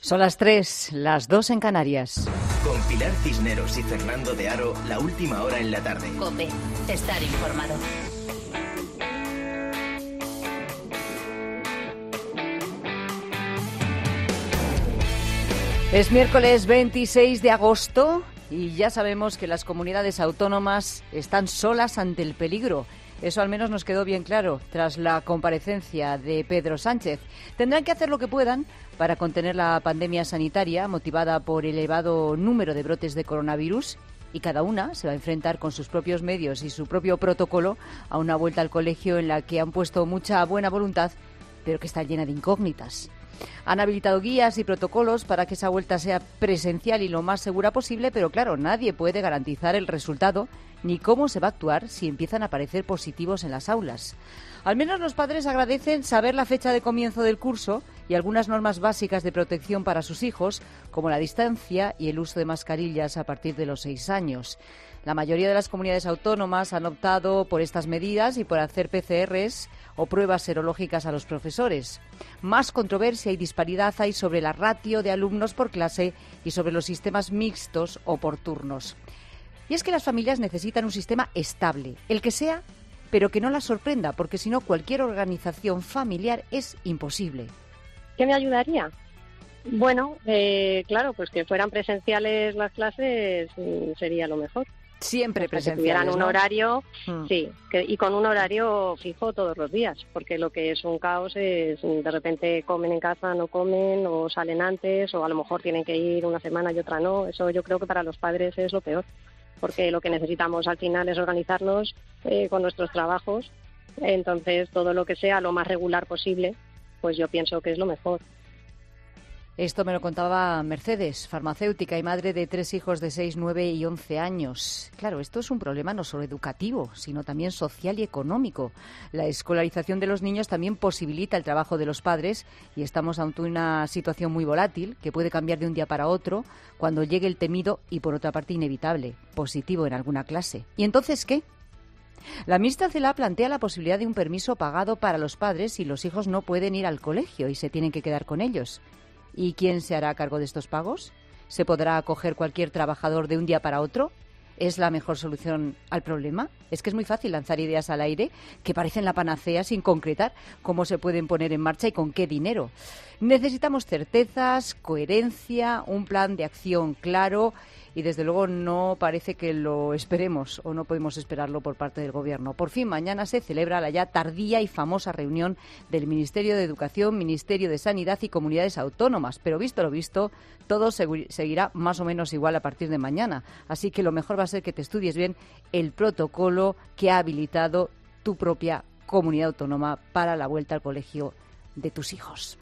Son las 3, las 2 en Canarias. Con Pilar Cisneros y Fernando de Aro, la última hora en la tarde. COPE, estar informado. Es miércoles 26 de agosto y ya sabemos que las comunidades autónomas están solas ante el peligro. Eso al menos nos quedó bien claro tras la comparecencia de Pedro Sánchez. Tendrán que hacer lo que puedan para contener la pandemia sanitaria motivada por el elevado número de brotes de coronavirus y cada una se va a enfrentar con sus propios medios y su propio protocolo a una vuelta al colegio en la que han puesto mucha buena voluntad, pero que está llena de incógnitas. Han habilitado guías y protocolos para que esa vuelta sea presencial y lo más segura posible, pero claro, nadie puede garantizar el resultado ni cómo se va a actuar si empiezan a aparecer positivos en las aulas. Al menos los padres agradecen saber la fecha de comienzo del curso y algunas normas básicas de protección para sus hijos, como la distancia y el uso de mascarillas a partir de los 6 años. La mayoría de las comunidades autónomas han optado por estas medidas y por hacer PCRs o pruebas serológicas a los profesores. Más controversia y disparidad hay sobre la ratio de alumnos por clase y sobre los sistemas mixtos o por turnos. Y es que las familias necesitan un sistema estable, el que sea, pero que no las sorprenda, porque si no cualquier organización familiar es imposible. ¿Qué me ayudaría? Bueno, claro, pues que fueran presenciales las clases sería lo mejor. Siempre presenciales, que tuvieran un ¿no? horario, sí, y con un horario fijo todos los días, porque lo que es un caos es de repente comen en casa, no comen, o salen antes, o a lo mejor tienen que ir una semana y otra no. Eso yo creo que para los padres es lo peor, porque lo que necesitamos al final es organizarnos con nuestros trabajos. Entonces todo lo que sea lo más regular posible, pues yo pienso que es lo mejor. Esto me lo contaba Mercedes, farmacéutica y madre de 3 hijos de 6, 9 y 11 años. Claro, esto es un problema no solo educativo, sino también social y económico. La escolarización de los niños también posibilita el trabajo de los padres y estamos ante una situación muy volátil que puede cambiar de un día para otro cuando llegue el temido y, por otra parte, inevitable, positivo en alguna clase. ¿Y entonces qué? La ministra Celaá plantea la posibilidad de un permiso pagado para los padres si los hijos no pueden ir al colegio y se tienen que quedar con ellos. ¿Y quién se hará cargo de estos pagos? ¿Se podrá acoger cualquier trabajador de un día para otro? ¿Es la mejor solución al problema? Es que es muy fácil lanzar ideas al aire que parecen la panacea sin concretar cómo se pueden poner en marcha y con qué dinero. Necesitamos certezas, coherencia, un plan de acción claro y desde luego no parece que lo esperemos o no podemos esperarlo por parte del Gobierno. Por fin, mañana se celebra la ya tardía y famosa reunión del Ministerio de Educación, Ministerio de Sanidad y Comunidades Autónomas. Pero visto lo visto, todo seguirá más o menos igual a partir de mañana. Así que lo mejor va a ser que te estudies bien el protocolo que ha habilitado tu propia comunidad autónoma para la vuelta al colegio de tus hijos.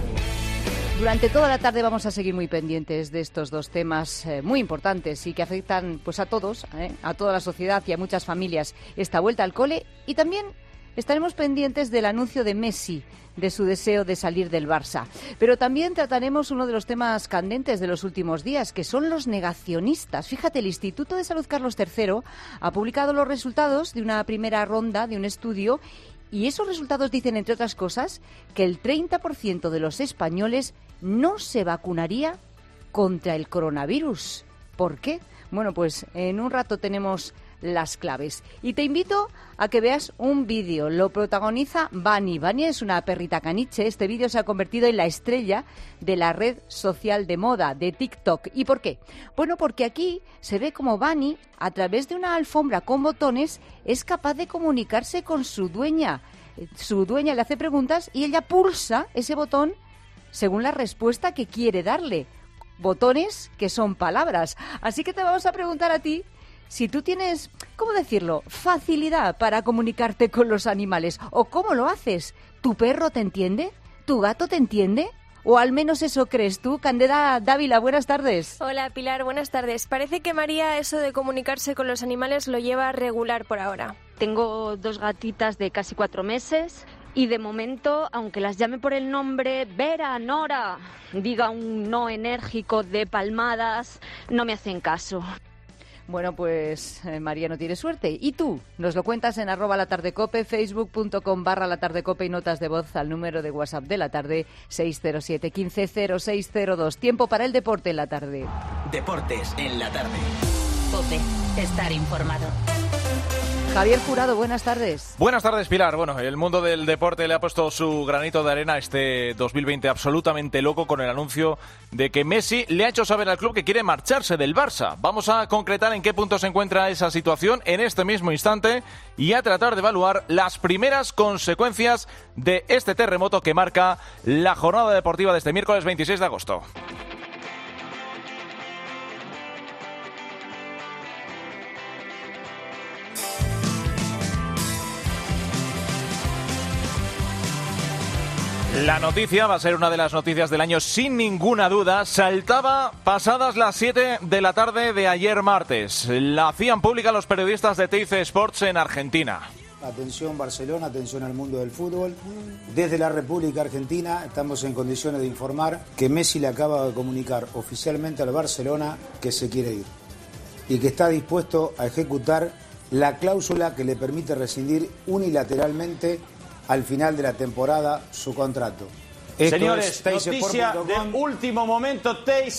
Durante toda la tarde vamos a seguir muy pendientes de estos dos temas muy importantes y que afectan pues a todos, a toda la sociedad y a muchas familias, esta vuelta al cole, y también estaremos pendientes del anuncio de Messi, de su deseo de salir del Barça. Pero también trataremos uno de los temas candentes de los últimos días, que son los negacionistas. Fíjate, el Instituto de Salud Carlos III ha publicado los resultados de una primera ronda de un estudio y esos resultados dicen, entre otras cosas, que el 30% de los españoles no se vacunaría contra el coronavirus. ¿Por qué? Bueno, pues en un rato tenemos las claves. Y te invito a que veas un vídeo. Lo protagoniza Bunny. Bunny es una perrita caniche. Este vídeo se ha convertido en la estrella de la red social de moda, de TikTok. ¿Y por qué? Bueno, porque aquí se ve como Bunny, a través de una alfombra con botones, es capaz de comunicarse con su dueña. Su dueña le hace preguntas y ella pulsa ese botón según la respuesta que quiere darle. Botones que son palabras. Así que te vamos a preguntar a ti si tú tienes, ¿cómo decirlo?, facilidad para comunicarte con los animales. ¿O cómo lo haces? ¿Tu perro te entiende? ¿Tu gato te entiende? O al menos eso crees tú. Candela Dávila, buenas tardes. Hola Pilar, buenas tardes. Parece que María eso de comunicarse con los animales lo lleva regular por ahora. Tengo 2 gatitas de casi 4 meses y de momento, aunque las llame por el nombre Vera, Nora, diga un no enérgico de palmadas, no me hacen caso. Bueno, pues María no tiene suerte. ¿Y tú? Nos lo cuentas en @latardecope, facebook.com/latardecope y notas de voz al número de WhatsApp de la tarde 607 15 0602. Tiempo para el deporte en la tarde. Deportes en la tarde. COPE. Estar informado. Javier Jurado, buenas tardes. Buenas tardes, Pilar. Bueno, el mundo del deporte le ha puesto su granito de arena este 2020 absolutamente loco con el anuncio de que Messi le ha hecho saber al club que quiere marcharse del Barça. Vamos a concretar en qué punto se encuentra esa situación en este mismo instante y a tratar de evaluar las primeras consecuencias de este terremoto que marca la jornada deportiva de este miércoles 26 de agosto. La noticia va a ser una de las noticias del año sin ninguna duda. Saltaba pasadas las 7 de la tarde de ayer martes. La hacían pública los periodistas de TIC Sports en Argentina. Atención Barcelona, atención al mundo del fútbol. Desde la República Argentina estamos en condiciones de informar que Messi le acaba de comunicar oficialmente al Barcelona que se quiere ir y que está dispuesto a ejecutar la cláusula que le permite rescindir unilateralmente al final de la temporada su contrato. Señores, noticia de último momento,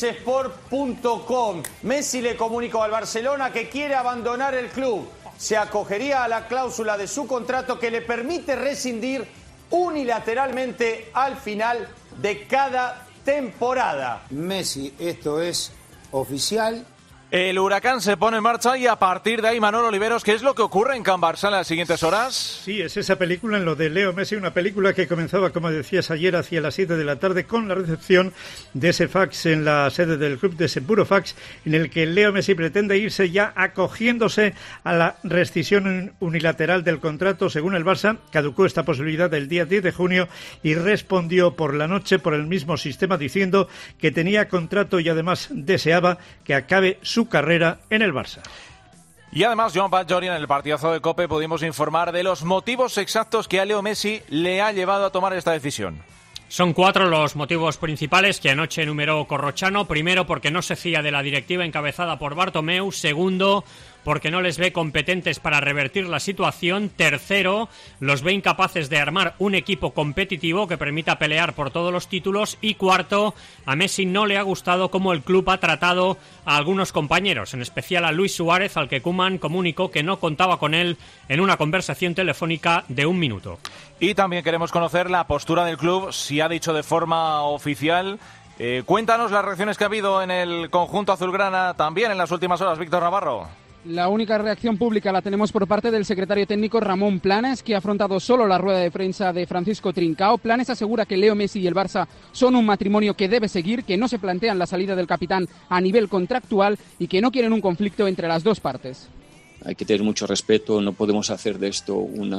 teisport.com. Messi le comunicó al Barcelona que quiere abandonar el club. Se acogería a la cláusula de su contrato que le permite rescindir unilateralmente al final de cada temporada. Messi, esto es oficial. El Huracán se pone en marcha y a partir de ahí, Manolo Oliveros, ¿qué es lo que ocurre en Can Barça en las siguientes horas? Sí, es esa película en lo de Leo Messi, una película que comenzaba, como decías ayer, hacia las 7 de la tarde con la recepción de ese fax en la sede del club, de ese puro fax, en el que Leo Messi pretende irse ya acogiéndose a la rescisión unilateral del contrato. Según el Barça, caducó esta posibilidad el día 10 de junio y respondió por la noche por el mismo sistema diciendo que tenía contrato y además deseaba que acabe su carrera en el Barça. Y además, Joan Batllori, en el partidazo de COPE pudimos informar de los motivos exactos que a Leo Messi le ha llevado a tomar esta decisión. Son 4 los motivos principales que anoche enumeró Corrochano. Primero, porque no se fía de la directiva encabezada por Bartomeu. Segundo, porque no les ve competentes para revertir la situación. Tercero, los ve incapaces de armar un equipo competitivo que permita pelear por todos los títulos. Y cuarto, a Messi no le ha gustado cómo el club ha tratado a algunos compañeros, en especial a Luis Suárez, al que Koeman comunicó que no contaba con él en una conversación telefónica de 1 minuto. Y también queremos conocer la postura del club, si ha dicho de forma oficial. Cuéntanos las reacciones que ha habido en el conjunto azulgrana también en las últimas horas, Víctor Navarro. La única reacción pública la tenemos por parte del secretario técnico Ramón Planes, que ha afrontado solo la rueda de prensa de Francisco Trincao. Planes asegura que Leo Messi y el Barça son un matrimonio que debe seguir, que no se plantean la salida del capitán a nivel contractual y que no quieren un conflicto entre las dos partes. Hay que tener mucho respeto, no podemos hacer de esto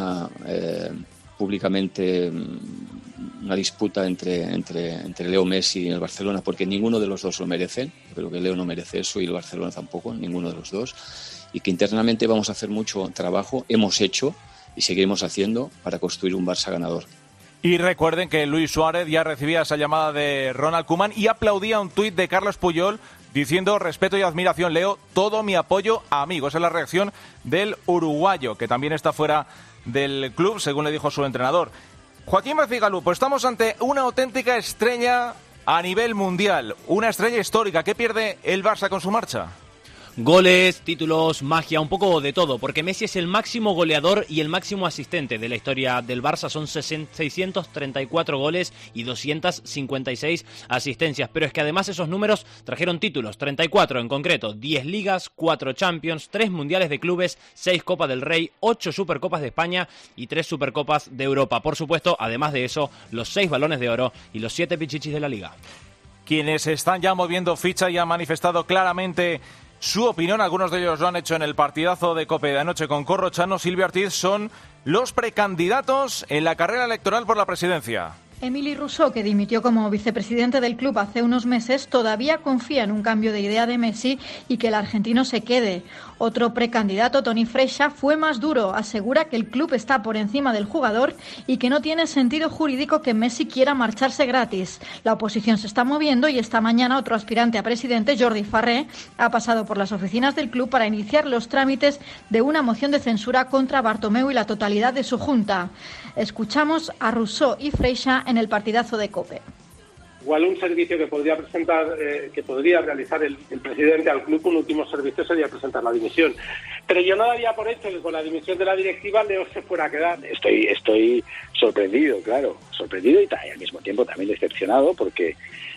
públicamente una disputa entre Leo Messi y el Barcelona, porque ninguno de los dos lo merecen. Yo creo que Leo no merece eso y el Barcelona tampoco, ninguno de los dos. Y que internamente vamos a hacer mucho trabajo, hemos hecho y seguiremos haciendo para construir un Barça ganador. Y recuerden que Luis Suárez ya recibía esa llamada de Ronald Koeman y aplaudía un tuit de Carlos Puyol diciendo: respeto y admiración, Leo, todo mi apoyo, amigo. Esa es la reacción del uruguayo, que también está fuera del club, según le dijo su entrenador. Joaquín Bacigalu, pues estamos ante una auténtica estrella a nivel mundial, una estrella histórica. ¿Qué pierde el Barça con su marcha? Goles, títulos, magia, un poco de todo, porque Messi es el máximo goleador y el máximo asistente de la historia del Barça. Son 634 goles y 256 asistencias, pero es que además esos números trajeron títulos, 34 en concreto, 10 ligas, 4 Champions, 3 mundiales de clubes, 6 Copas del Rey, 8 Supercopas de España y 3 Supercopas de Europa. Por supuesto, además de eso, los 6 Balones de Oro y los 7 Pichichis de la Liga. Quienes están ya moviendo ficha y han manifestado claramente su opinión, algunos de ellos lo han hecho en el partidazo de COPE de anoche con Corrochano, Silvia Ortiz, son los precandidatos en la carrera electoral por la presidencia. Émile Rousseau, que dimitió como vicepresidente del club hace unos meses, todavía confía en un cambio de idea de Messi y que el argentino se quede. Otro precandidato, Toni Freixa, fue más duro. Asegura que el club está por encima del jugador y que no tiene sentido jurídico que Messi quiera marcharse gratis. La oposición se está moviendo y esta mañana otro aspirante a presidente, Jordi Farré, ha pasado por las oficinas del club para iniciar los trámites de una moción de censura contra Bartomeu y la totalidad de su junta. Escuchamos a Rousseau y Freixa en el partidazo de COPE. Igual un servicio que podría realizar el presidente al club, un último servicio sería presentar la dimisión. Pero yo no daría por hecho que con la dimisión de la directiva Leo se fuera a quedar. Estoy sorprendido, claro, y al mismo tiempo también decepcionado porque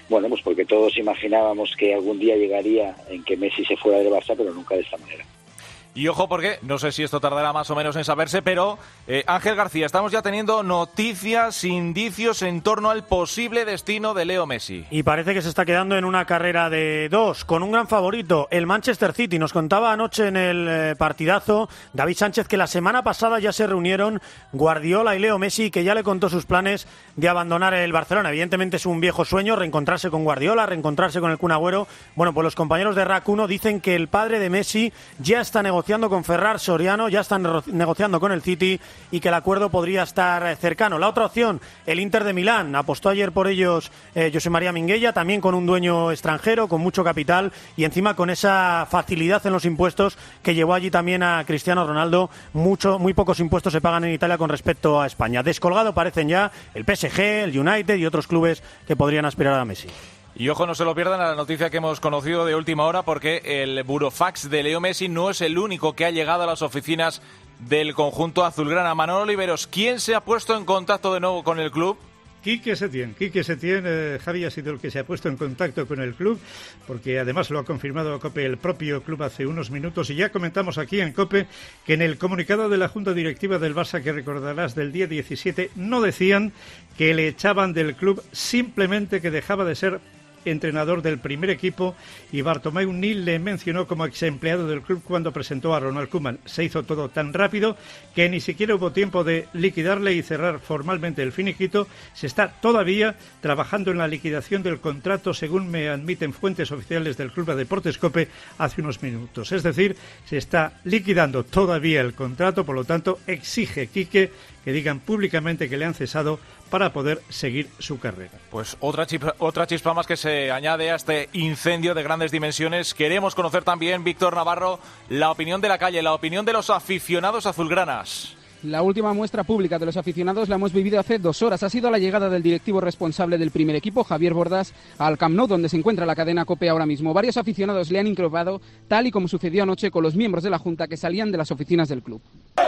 todos imaginábamos que algún día llegaría en que Messi se fuera del Barça, pero nunca de esta manera. Y ojo porque, no sé si esto tardará más o menos en saberse, pero Ángel García, estamos ya teniendo noticias, indicios en torno al posible destino de Leo Messi. Y parece que se está quedando en una carrera de dos, con un gran favorito, el Manchester City. Nos contaba anoche en el partidazo David Sánchez que la semana pasada ya se reunieron Guardiola y Leo Messi, que ya le contó sus planes de abandonar el Barcelona. Evidentemente es un viejo sueño reencontrarse con Guardiola, reencontrarse con el Kun Agüero. Bueno, pues los compañeros de RAC 1 dicen que el padre de Messi ya está negociando con Ferran Soriano, ya están negociando con el City y que el acuerdo podría estar cercano. La otra opción, el Inter de Milán, apostó ayer por ellos José María Minguella, también con un dueño extranjero, con mucho capital y encima con esa facilidad en los impuestos que llevó allí también a Cristiano Ronaldo. Muy pocos impuestos se pagan en Italia con respecto a España. Descolgado parecen ya el PSG, el United y otros clubes que podrían aspirar a Messi. Y ojo, no se lo pierdan a la noticia que hemos conocido de última hora, porque el burofax de Leo Messi no es el único que ha llegado a las oficinas del conjunto azulgrana. Manolo Oliveros, ¿quién se ha puesto en contacto de nuevo con el club? Quique Setién, Javi, ha sido el que se ha puesto en contacto con el club, porque además lo ha confirmado COPE el propio club hace unos minutos, y ya comentamos aquí en COPE que en el comunicado de la Junta Directiva del Barça, que recordarás del día 17, no decían que le echaban del club, simplemente que dejaba de ser entrenador del primer equipo, y Bartomeu ni le mencionó como ex empleado del club cuando presentó a Ronald Koeman. Se hizo todo tan rápido que ni siquiera hubo tiempo de liquidarle y cerrar formalmente el finiquito. Se está todavía trabajando en la liquidación del contrato, según me admiten fuentes oficiales del Club de Deportes COPE hace unos minutos. Es decir, se está liquidando todavía el contrato, por lo tanto exige Quique que digan públicamente que le han cesado para poder seguir su carrera. Pues otra chispa más que se añade a este incendio de grandes dimensiones. Queremos conocer también, Víctor Navarro, la opinión de la calle, la opinión de los aficionados azulgranas. La última muestra pública de los aficionados la hemos vivido hace 2 horas. Ha sido la llegada del directivo responsable del primer equipo, Javier Bordas, al Camp Nou, donde se encuentra la cadena COPE ahora mismo. Varios aficionados le han increpado, tal y como sucedió anoche con los miembros de la Junta que salían de las oficinas del club.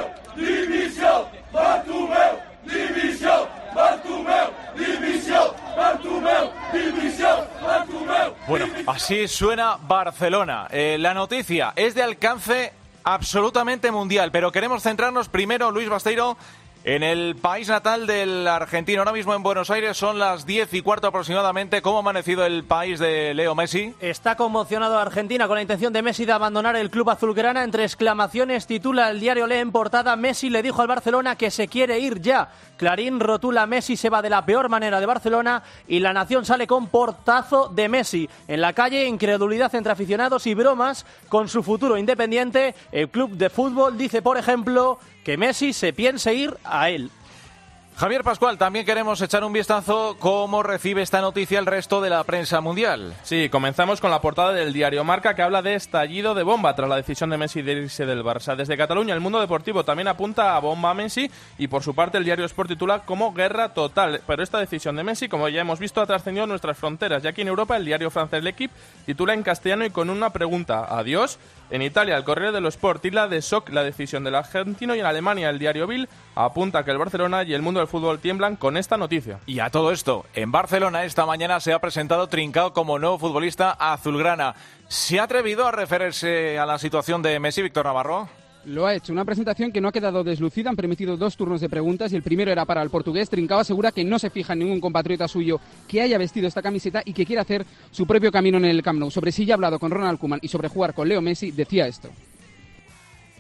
¡Dimisión! ¡Bartomeu! ¡Dimisión! ¡Bartomeu! ¡Dimisión! ¡Bartomeu! ¡Dimisión! ¡Bartomeu! Bueno, así suena Barcelona. La noticia es de alcance absolutamente mundial, pero queremos centrarnos primero, Luis Basteiro, en el país natal del argentino. Ahora mismo en Buenos Aires son las 10:15 aproximadamente. ¿Cómo ha amanecido el país de Leo Messi? Está conmocionado Argentina con la intención de Messi de abandonar el club azulgrana. Entre exclamaciones titula el diario Le en portada: Messi le dijo al Barcelona que se quiere ir ya. Clarín rotula: Messi se va de la peor manera de Barcelona, y La Nación sale con portazo de Messi. En la calle, incredulidad entre aficionados y bromas con su futuro independiente. El club de fútbol dice, por ejemplo, que Messi se piense ir a él. Javier Pascual, también queremos echar un vistazo cómo recibe esta noticia el resto de la prensa mundial. Sí, comenzamos con la portada del diario Marca, que habla de estallido de bomba tras la decisión de Messi de irse del Barça. Desde Cataluña, el Mundo Deportivo también apunta a bomba a Messi, y por su parte el diario Sport titula como guerra total. Pero esta decisión de Messi, como ya hemos visto, ha trascendido nuestras fronteras, ya que en Europa el diario francés L'Équipe titula en castellano y con una pregunta: ¿adiós? En Italia, el Corriere dello Sport titula de shock la decisión del argentino, y en Alemania el diario Bild apunta que el Barcelona y el mundo del fútbol tiemblan con esta noticia. Y a todo esto, en Barcelona esta mañana se ha presentado Trincao como nuevo futbolista azulgrana. ¿Se ha atrevido a referirse a la situación de Messi, Víctor Navarro? Lo ha hecho, una presentación que no ha quedado deslucida. Han permitido 2 turnos de preguntas y el primero era para el portugués. Trincao asegura que no se fija en ningún compatriota suyo que haya vestido esta camiseta y que quiere hacer su propio camino en el Camp Nou. Sobre si ya ha hablado con Ronald Koeman y sobre jugar con Leo Messi, decía esto.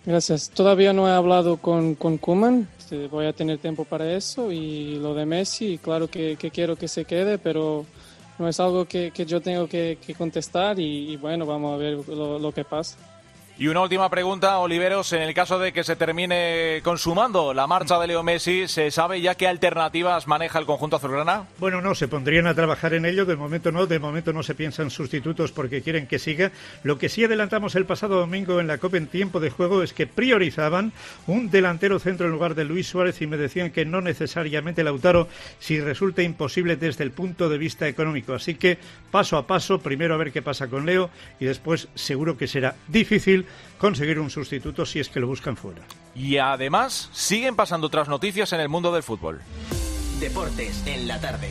Gracias. Todavía no he hablado con Koeman. Voy a tener tiempo para eso. Y lo de Messi, claro que quiero que se quede, pero no es algo que yo tengo que contestar. Y bueno, vamos a ver lo que pasa. Y una última pregunta, Oliveros, en el caso de que se termine consumando la marcha de Leo Messi, ¿se sabe ya qué alternativas maneja el conjunto azulgrana? Bueno, no, se pondrían a trabajar en ello, de momento no se piensan sustitutos porque quieren que siga. Lo que sí adelantamos el pasado domingo en la Copa en tiempo de juego es que priorizaban un delantero centro en lugar de Luis Suárez y me decían que no necesariamente Lautaro si resulta imposible desde el punto de vista económico. Así que paso a paso, primero a ver qué pasa con Leo y después seguro que será difícil conseguir un sustituto si es que lo buscan fuera. Y además siguen pasando otras noticias en el mundo del fútbol. Deportes en la tarde.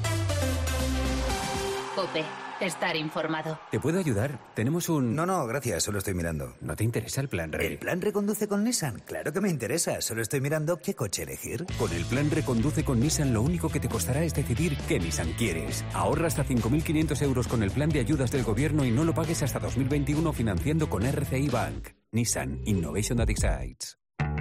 COPE. Estar informado. ¿Te puedo ayudar? Tenemos un... No, gracias, solo estoy mirando. ¿No te interesa el plan Re? ¿El plan Reconduce con Nissan? Claro que me interesa, solo estoy mirando qué coche elegir. Con el plan Reconduce con Nissan lo único que te costará es decidir qué Nissan quieres. Ahorra hasta 5.500 euros con el plan de ayudas del gobierno y no lo pagues hasta 2021 financiando con RCI Bank. Nissan Innovation that excites.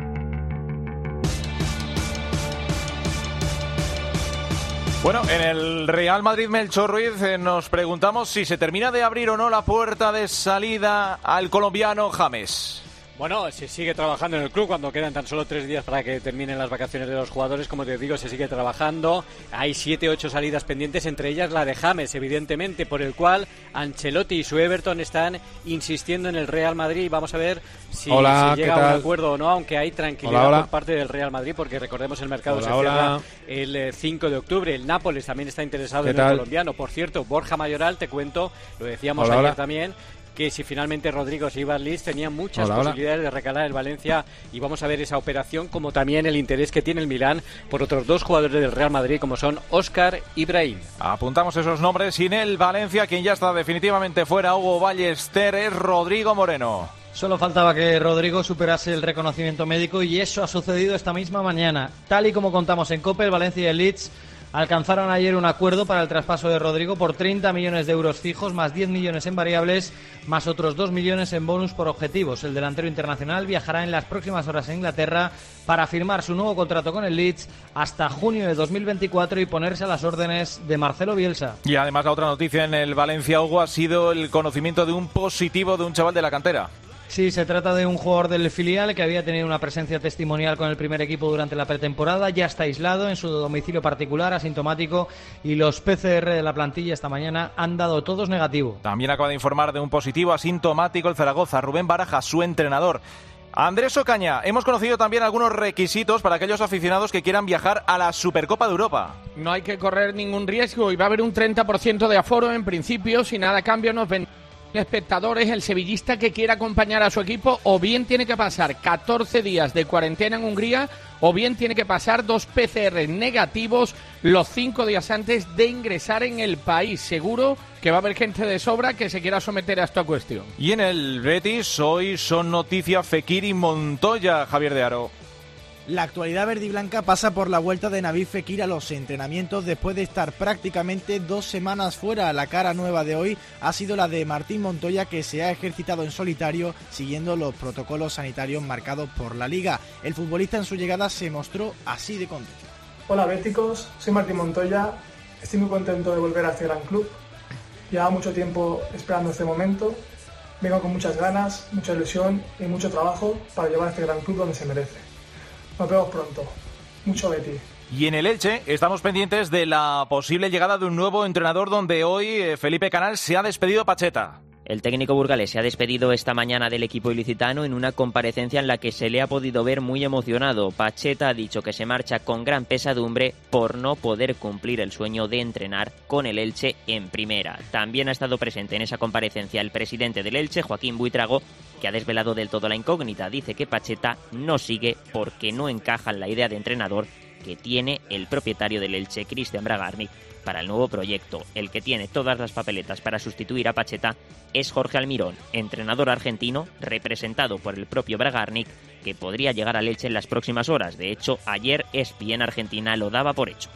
Bueno, en el Real Madrid, Melchor Ruiz, nos preguntamos si se termina de abrir o no la puerta de salida al colombiano James. Bueno, se sigue trabajando en el club cuando quedan tan solo 3 días para que terminen las vacaciones de los jugadores. Como te digo, se sigue trabajando. Hay 7-8 salidas pendientes, entre ellas la de James, evidentemente, por el cual Ancelotti y su Everton están insistiendo en el Real Madrid. Vamos a ver si se llega a un acuerdo o no, aunque hay tranquilidad por parte del Real Madrid, porque recordemos el mercado se cierra el 5 de octubre. El Nápoles también está interesado en el colombiano. Por cierto, Borja Mayoral, te cuento, lo decíamos ayer también, que si finalmente Rodrigo se iba al Leeds tenía muchas posibilidades de recalar el Valencia y vamos a ver esa operación, como también el interés que tiene el Milán por otros 2 jugadores del Real Madrid como son Óscar y Brahim. Apuntamos esos nombres. Sin el Valencia, quien ya está definitivamente fuera, Hugo Ballester, es Rodrigo Moreno. Solo faltaba que Rodrigo superase el reconocimiento médico y eso ha sucedido esta misma mañana. Tal y como contamos en COPE, el Valencia y el Leeds alcanzaron ayer un acuerdo para el traspaso de Rodrigo por 30 millones de euros fijos, más 10 millones en variables, más otros 2 millones en bonus por objetivos. El delantero internacional viajará en las próximas horas a Inglaterra para firmar su nuevo contrato con el Leeds hasta junio de 2024 y ponerse a las órdenes de Marcelo Bielsa. Y además la otra noticia en el Valencia, Hugo, ha sido el conocimiento de un positivo de un chaval de la cantera. Sí, se trata de un jugador del filial que había tenido una presencia testimonial con el primer equipo durante la pretemporada. Ya está aislado en su domicilio particular, asintomático, y los PCR de la plantilla esta mañana han dado todos negativo. También acaba de informar de un positivo asintomático el Zaragoza, Rubén Baraja, su entrenador. Andrés Ocaña, hemos conocido también algunos requisitos para aquellos aficionados que quieran viajar a la Supercopa de Europa. No hay que correr ningún riesgo y va a haber un 30% de aforo en principio. Si nada cambia, nos ven espectadores. El sevillista que quiera acompañar a su equipo o bien tiene que pasar 14 días de cuarentena en Hungría o bien tiene que pasar 2 PCR negativos los 5 días antes de ingresar en el país. Seguro que va a haber gente de sobra que se quiera someter a esta cuestión. Y en el Betis hoy son noticia Fekir y Montoya, Javier de Aro. La actualidad verdiblanca pasa por la vuelta de Nabil Fekir a los entrenamientos después de estar prácticamente 2 semanas fuera. La cara nueva de hoy ha sido la de Martín Montoya, que se ha ejercitado en solitario siguiendo los protocolos sanitarios marcados por la Liga. El futbolista en su llegada se mostró así de contento. Hola béticos, soy Martín Montoya, estoy muy contento de volver a este gran club. Llevaba mucho tiempo esperando este momento, vengo con muchas ganas, mucha ilusión y mucho trabajo para llevar a este gran club donde se merece. Nos vemos pronto. Mucho Betis. Y en el Elche estamos pendientes de la posible llegada de un nuevo entrenador, donde hoy Felipe Canal se ha despedido Pacheta. El técnico burgalés se ha despedido esta mañana del equipo ilicitano en una comparecencia en la que se le ha podido ver muy emocionado. Pacheta ha dicho que se marcha con gran pesadumbre por no poder cumplir el sueño de entrenar con el Elche en primera. También ha estado presente en esa comparecencia el presidente del Elche, Joaquín Buitrago, que ha desvelado del todo la incógnita. Dice que Pacheta no sigue porque no encaja en la idea de entrenador que tiene el propietario del Elche, Cristian Bragarnik, para el nuevo proyecto. El que tiene todas las papeletas para sustituir a Pacheta es Jorge Almirón, entrenador argentino representado por el propio Bragarnik, que podría llegar al Elche en las próximas horas. De hecho, ayer ESPN Argentina lo daba por hecho.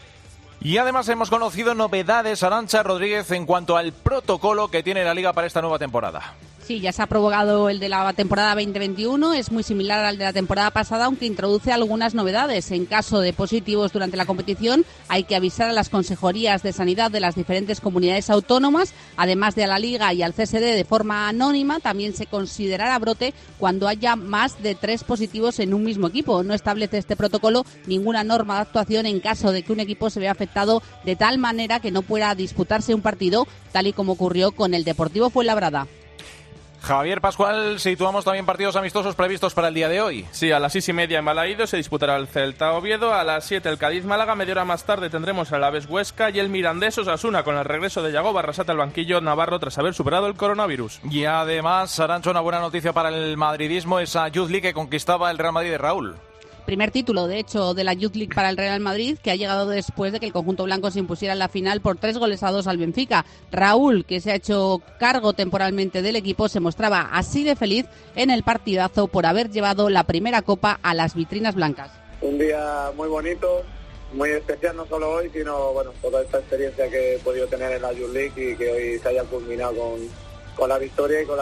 Y además hemos conocido novedades, Arantxa Rodríguez, en cuanto al protocolo que tiene la Liga para esta nueva temporada. Sí, ya se ha prorrogado el de la temporada 2021, es muy similar al de la temporada pasada, aunque introduce algunas novedades. En caso de positivos durante la competición, hay que avisar a las consejerías de sanidad de las diferentes comunidades autónomas, además de a la Liga y al CSD de forma anónima. También se considerará brote cuando haya más de 3 positivos en un mismo equipo. No establece este protocolo ninguna norma de actuación en caso de que un equipo se vea afectado de tal manera que no pueda disputarse un partido, tal y como ocurrió con el Deportivo Fuenlabrada. Javier Pascual, situamos también partidos amistosos previstos para el día de hoy. Sí, a las 6:30 en Balaído se disputará el Celta Oviedo, a las 7 el Cádiz-Málaga, media hora más tarde tendremos el Alavés Huesca y el Mirandés Osasuna con el regreso de Yago Barrasate al banquillo navarro tras haber superado el coronavirus. Y además, Arancho, una buena noticia para el madridismo, esa Youth League que conquistaba el Real Madrid de Raúl. Primer título, de hecho, de la Youth League para el Real Madrid, que ha llegado después de que el conjunto blanco se impusiera en la final por 3-2 al Benfica. Raúl, que se ha hecho cargo temporalmente del equipo, se mostraba así de feliz en el partidazo por haber llevado la primera copa a las vitrinas blancas. Un día muy bonito, muy especial, no solo hoy, sino bueno, toda esta experiencia que he podido tener en la Youth League y que hoy se haya culminado con la victoria y con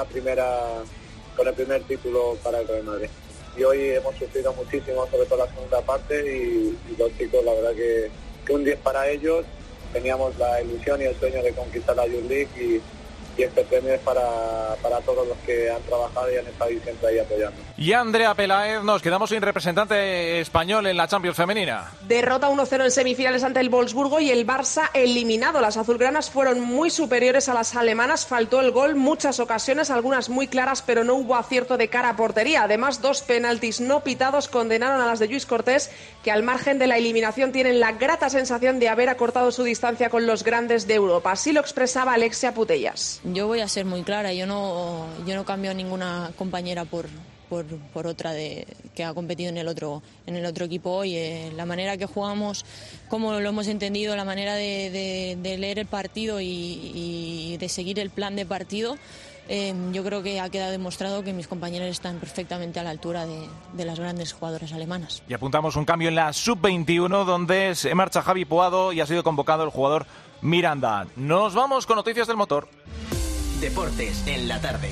el primer título para el Real Madrid. Y hoy hemos sufrido muchísimo, sobre todo la segunda parte, y los chicos, la verdad que un 10 para ellos. Teníamos la ilusión y el sueño de conquistar la Youth League y este premio es para todos los que han trabajado y han estado siempre ahí apoyando. Y Andrea Peláez, nos quedamos sin representante español en la Champions femenina. Derrota 1-0 en semifinales ante el Wolfsburgo y el Barça eliminado. Las azulgranas fueron muy superiores a las alemanas, faltó el gol, muchas ocasiones, algunas muy claras, pero no hubo acierto de cara a portería. Además, 2 penaltis no pitados condenaron a las de Lluís Cortés, que al margen de la eliminación tienen la grata sensación de haber acortado su distancia con los grandes de Europa. Así lo expresaba Alexia Putellas. Yo voy a ser muy clara, yo no cambio a ninguna compañera por otra que ha competido en el otro equipo hoy. La manera que jugamos, cómo lo hemos entendido, la manera de leer el partido y de seguir el plan de partido, yo creo que ha quedado demostrado que mis compañeros están perfectamente a la altura de las grandes jugadoras alemanas. Y apuntamos un cambio en la Sub-21 donde se marcha Javi Puado y ha sido convocado el jugador Miranda. Nos vamos con noticias del motor. Deportes en la tarde.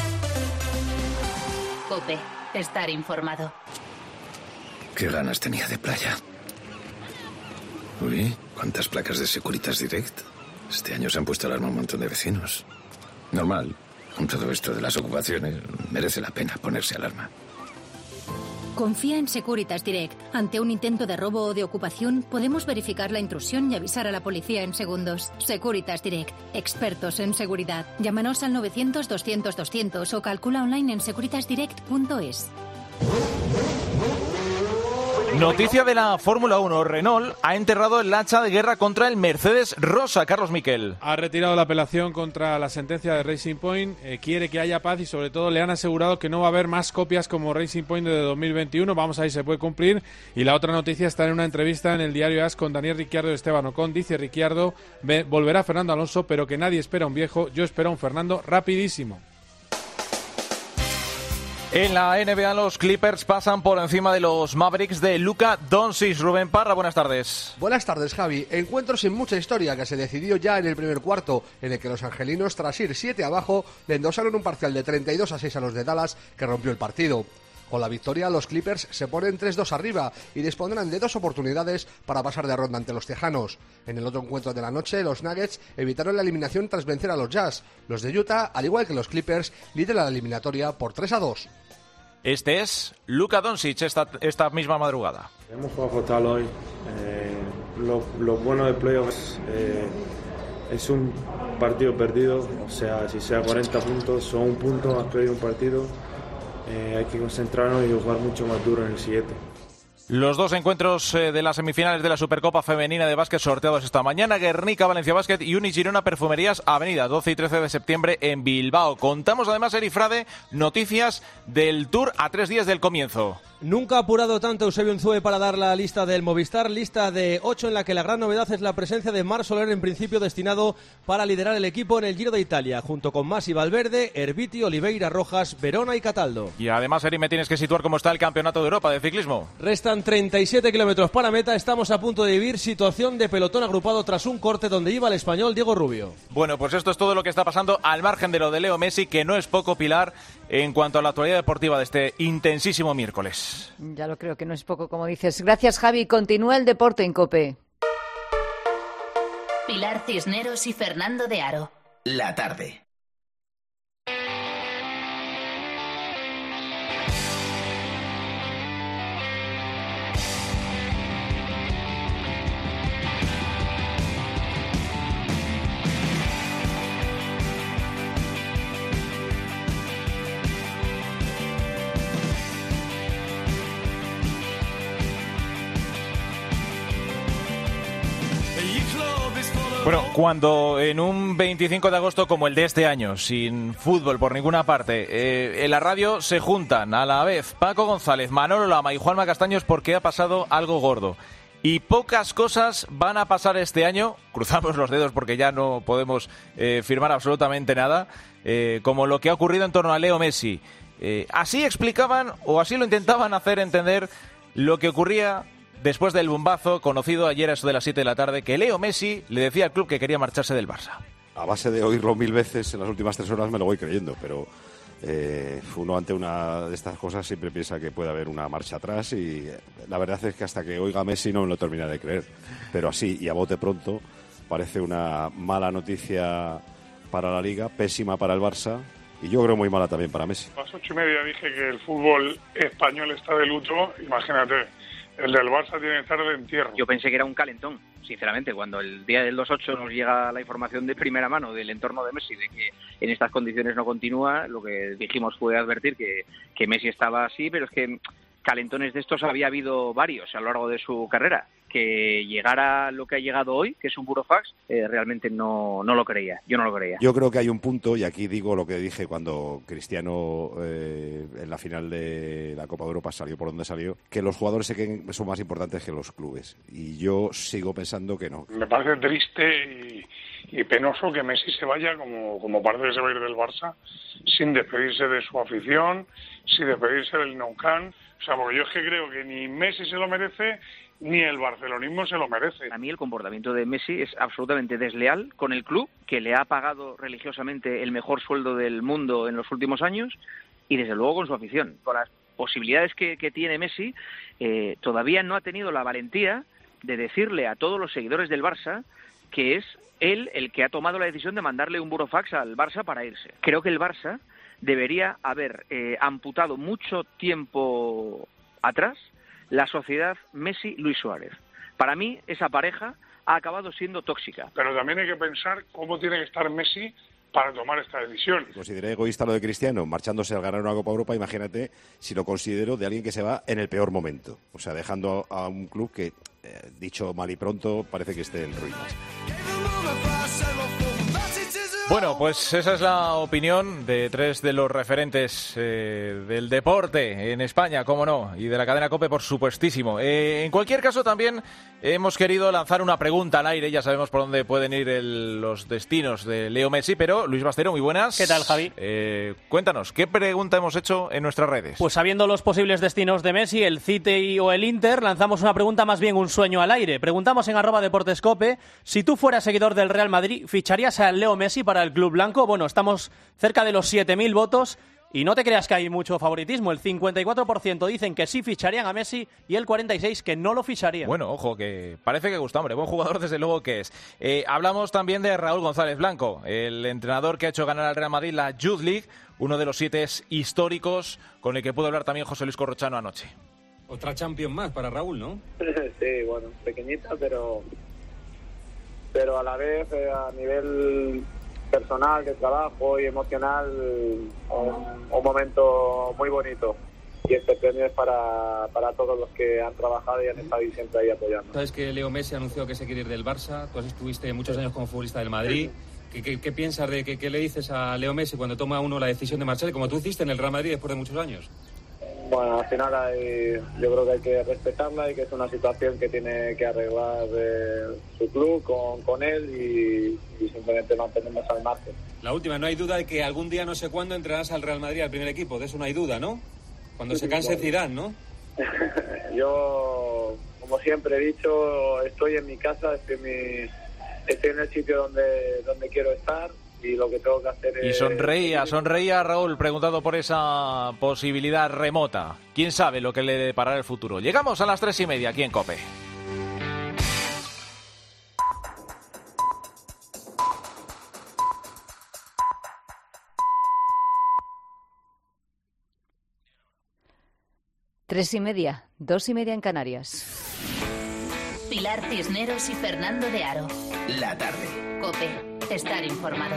COPE, estar informado. Qué ganas tenía de playa. Uy, cuántas placas de Securitas Direct. Este año se han puesto alarma un montón de vecinos. Normal, con todo esto de las ocupaciones, merece la pena ponerse alarma. Confía en Securitas Direct. Ante un intento de robo o de ocupación, podemos verificar la intrusión y avisar a la policía en segundos. Securitas Direct. Expertos en seguridad. Llámanos al 900-200-200 o calcula online en securitasdirect.es. Noticia de la Fórmula 1. Renault ha enterrado el hacha de guerra contra el Mercedes Rosa. Carlos Miquel. Ha retirado la apelación contra la sentencia de Racing Point. Quiere que haya paz y sobre todo le han asegurado que no va a haber más copias como Racing Point de 2021. Vamos a ver si se puede cumplir. Y la otra noticia está en una entrevista en el diario AS con Daniel Ricciardo y Esteban Ocon. Dice Ricciardo, volverá Fernando Alonso, pero que nadie espera un viejo. Yo espero un Fernando rapidísimo. En la NBA los Clippers pasan por encima de los Mavericks de Luka Doncic. Rubén Parra, buenas tardes. Buenas tardes, Javi. Encuentro sin mucha historia que se decidió ya en el primer cuarto, en el que los angelinos, tras ir 7 abajo, le endosaron un parcial de 32-6 a los de Dallas, que rompió el partido. Con la victoria, los Clippers se ponen 3-2 arriba y dispondrán de 2 oportunidades para pasar de ronda ante los tejanos. En el otro encuentro de la noche, los Nuggets evitaron la eliminación tras vencer a los Jazz. Los de Utah, al igual que los Clippers, lideran la eliminatoria por 3-2. Este es Luka Doncic esta misma madrugada. Hemos jugado fatal hoy. Lo bueno de playoffs es un partido perdido. O sea, si sea 40 puntos o un punto, has perdido un partido. Hay que concentrarnos y jugar mucho más duro en el siguiente. Los 2 encuentros de las semifinales de la Supercopa Femenina de Básquet sorteados esta mañana. Guernica, Valencia Básquet y Uni Girona Perfumerías Avenida, 12 y 13 de septiembre en Bilbao. Contamos además, Eri Frade, noticias del Tour a 3 días del comienzo. Nunca ha apurado tanto Eusebio Unzue para dar la lista del Movistar, lista de 8 en la que la gran novedad es la presencia de Marc Soler, en principio destinado para liderar el equipo en el Giro de Italia, junto con Masi Valverde, Erviti, Oliveira, Rojas, Verona y Cataldo. Y además, Eri, me tienes que situar cómo está el Campeonato de Europa de ciclismo. Restan 37 kilómetros para meta, estamos a punto de vivir situación de pelotón agrupado tras un corte donde iba el español Diego Rubio. Bueno, pues esto es todo lo que está pasando al margen de lo de Leo Messi, que no es poco, Pilar, en cuanto a la actualidad deportiva de este intensísimo miércoles. Ya lo creo que no es poco, como dices. Gracias, Javi. Continúa el deporte en COPE. Pilar Cisneros y Fernando de Aro. La tarde. Bueno, cuando en un 25 de agosto como el de este año, sin fútbol por ninguna parte, en la radio se juntan a la vez Paco González, Manolo Lama y Juanma Castaños, porque ha pasado algo gordo. Y pocas cosas van a pasar este año, cruzamos los dedos porque ya no podemos firmar absolutamente nada, como lo que ha ocurrido en torno a Leo Messi. Así explicaban, o así lo intentaban hacer entender, lo que ocurría después del bombazo conocido ayer a eso de las 7 de la tarde, que Leo Messi le decía al club que quería marcharse del Barça. A base de oírlo 1000 veces en las últimas 3 horas me lo voy creyendo, pero uno ante una de estas cosas siempre piensa que puede haber una marcha atrás y la verdad es que hasta que oiga a Messi no me lo termina de creer. Pero así, y a bote pronto, parece una mala noticia para la Liga, pésima para el Barça y yo creo muy mala también para Messi. A las 8:30 dije que el fútbol español está de luto, imagínate. El del Barça tiene que estar de entierro. Yo pensé que era un calentón, sinceramente. Cuando el día del 2-8 nos llega la información de primera mano del entorno de Messi, de que en estas condiciones no continúa, lo que dijimos fue advertir que Messi estaba así, pero es que calentones de estos había habido varios a lo largo de su carrera. Que llegara lo que ha llegado hoy, que es un burofax, realmente no lo creía. Yo no lo creía. Yo creo que hay un punto, y aquí digo lo que dije cuando Cristiano en la final de la Copa de Europa salió por donde salió, que los jugadores son más importantes que los clubes. Y yo sigo pensando que no. Me parece triste y penoso que Messi se vaya, como parece que se va a ir del Barça, sin despedirse de su afición, sin despedirse del Nou Camp. O sea, porque yo es que creo que ni Messi se lo merece, ni el barcelonismo se lo merece. A mí el comportamiento de Messi es absolutamente desleal con el club, que le ha pagado religiosamente el mejor sueldo del mundo en los últimos años, y desde luego con su afición. Con las posibilidades que tiene Messi, todavía no ha tenido la valentía de decirle a todos los seguidores del Barça que es él el que ha tomado la decisión de mandarle un burofax al Barça para irse. Creo que el Barça debería haber amputado mucho tiempo atrás la sociedad Messi-Luis Suárez. Para mí, esa pareja ha acabado siendo tóxica. Pero también hay que pensar cómo tiene que estar Messi para tomar esta decisión. Consideré egoísta lo de Cristiano, marchándose al ganar una Copa Europa, imagínate si lo considero de alguien que se va en el peor momento. O sea, dejando a un club que, dicho mal y pronto, parece que esté en ruinas. Bueno, pues esa es la opinión de 3 de los referentes del deporte en España, cómo no, y de la cadena COPE, por supuestísimo. En cualquier caso, también hemos querido lanzar una pregunta al aire. Ya sabemos por dónde pueden ir los destinos de Leo Messi, pero Luis Bastero, muy buenas. ¿Qué tal, Javi? Cuéntanos, ¿qué pregunta hemos hecho en nuestras redes? Pues sabiendo los posibles destinos de Messi, el City o el Inter, lanzamos una pregunta, más bien un sueño al aire. Preguntamos en @deportescope, si tú fueras seguidor del Real Madrid, ¿ficharías a Leo Messi para el club blanco? Bueno, estamos cerca de los 7.000 votos y no te creas que hay mucho favoritismo. El 54% dicen que sí ficharían a Messi y el 46% que no lo ficharían. Bueno, ojo, que parece que gusta, hombre. Buen jugador, desde luego que es. Hablamos también de Raúl González Blanco, el entrenador que ha hecho ganar al Real Madrid la Youth League, uno de los 7 históricos con el que pudo hablar también José Luis Corrochano anoche. Otra Champions más para Raúl, ¿no? Sí, bueno, pequeñita, pero a la vez a nivel personal, de trabajo y emocional, un momento muy bonito. Y este premio es para todos los que han trabajado y han estado ahí siempre ahí apoyando. Sabes que Leo Messi anunció que se quiere ir del Barça, tú estuviste muchos años como futbolista del Madrid. ¿Qué piensas qué le dices a Leo Messi cuando toma uno la decisión de marchar, como tú hiciste en el Real Madrid después de muchos años? Bueno, al final yo creo que hay que respetarla y que es una situación que tiene que arreglar su club con él y simplemente mantenernos al margen. La última, no hay duda de que algún día, no sé cuándo, entrarás al Real Madrid, al primer equipo. De eso no hay duda, ¿no? Cuando se canse Zidane, ¿no? Yo, como siempre he dicho, estoy en mi casa, estoy en el sitio donde quiero estar. Y lo que tengo que hacer es... Y sonreía Raúl preguntado por esa posibilidad remota. ¿Quién sabe lo que le deparará el futuro? Llegamos a las 3:30 aquí en COPE. Tres y media, 2:30 en Canarias. Pilar Cisneros y Fernando de Aro. La tarde. COPE. Estar informado.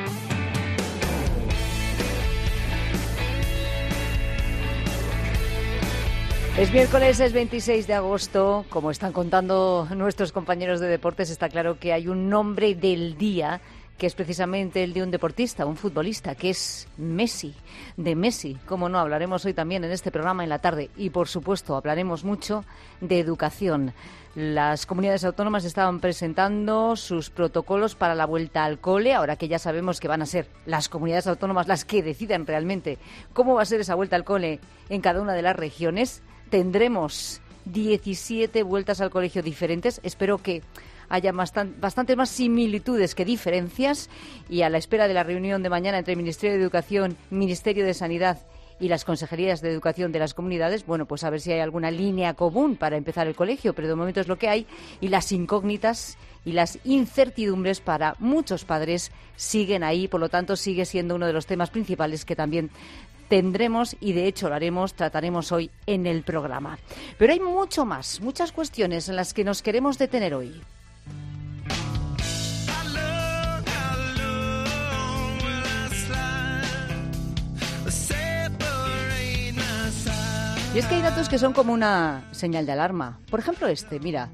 Es miércoles, es 26 de agosto. Como están contando nuestros compañeros de deportes, está claro que hay un nombre del día que es precisamente el de un deportista, un futbolista, que es Messi. De Messi, como no, hablaremos hoy también en este programa en la tarde. Y, por supuesto, hablaremos mucho de educación. Las comunidades autónomas estaban presentando sus protocolos para la vuelta al cole, ahora que ya sabemos que van a ser las comunidades autónomas las que decidan realmente cómo va a ser esa vuelta al cole en cada una de las regiones. Tendremos 17 vueltas al colegio diferentes. Espero que haya bastantes más similitudes que diferencias, y a la espera de la reunión de mañana entre el Ministerio de Educación, Ministerio de Sanidad y las consejerías de educación de las comunidades, bueno, pues a ver si hay alguna línea común para empezar el colegio, pero de momento es lo que hay, y las incógnitas y las incertidumbres para muchos padres siguen ahí, por lo tanto sigue siendo uno de los temas principales que también tendremos, y de hecho trataremos hoy en el programa. Pero hay mucho más, muchas cuestiones en las que nos queremos detener hoy. Y es que hay datos que son como una señal de alarma. Por ejemplo, mira,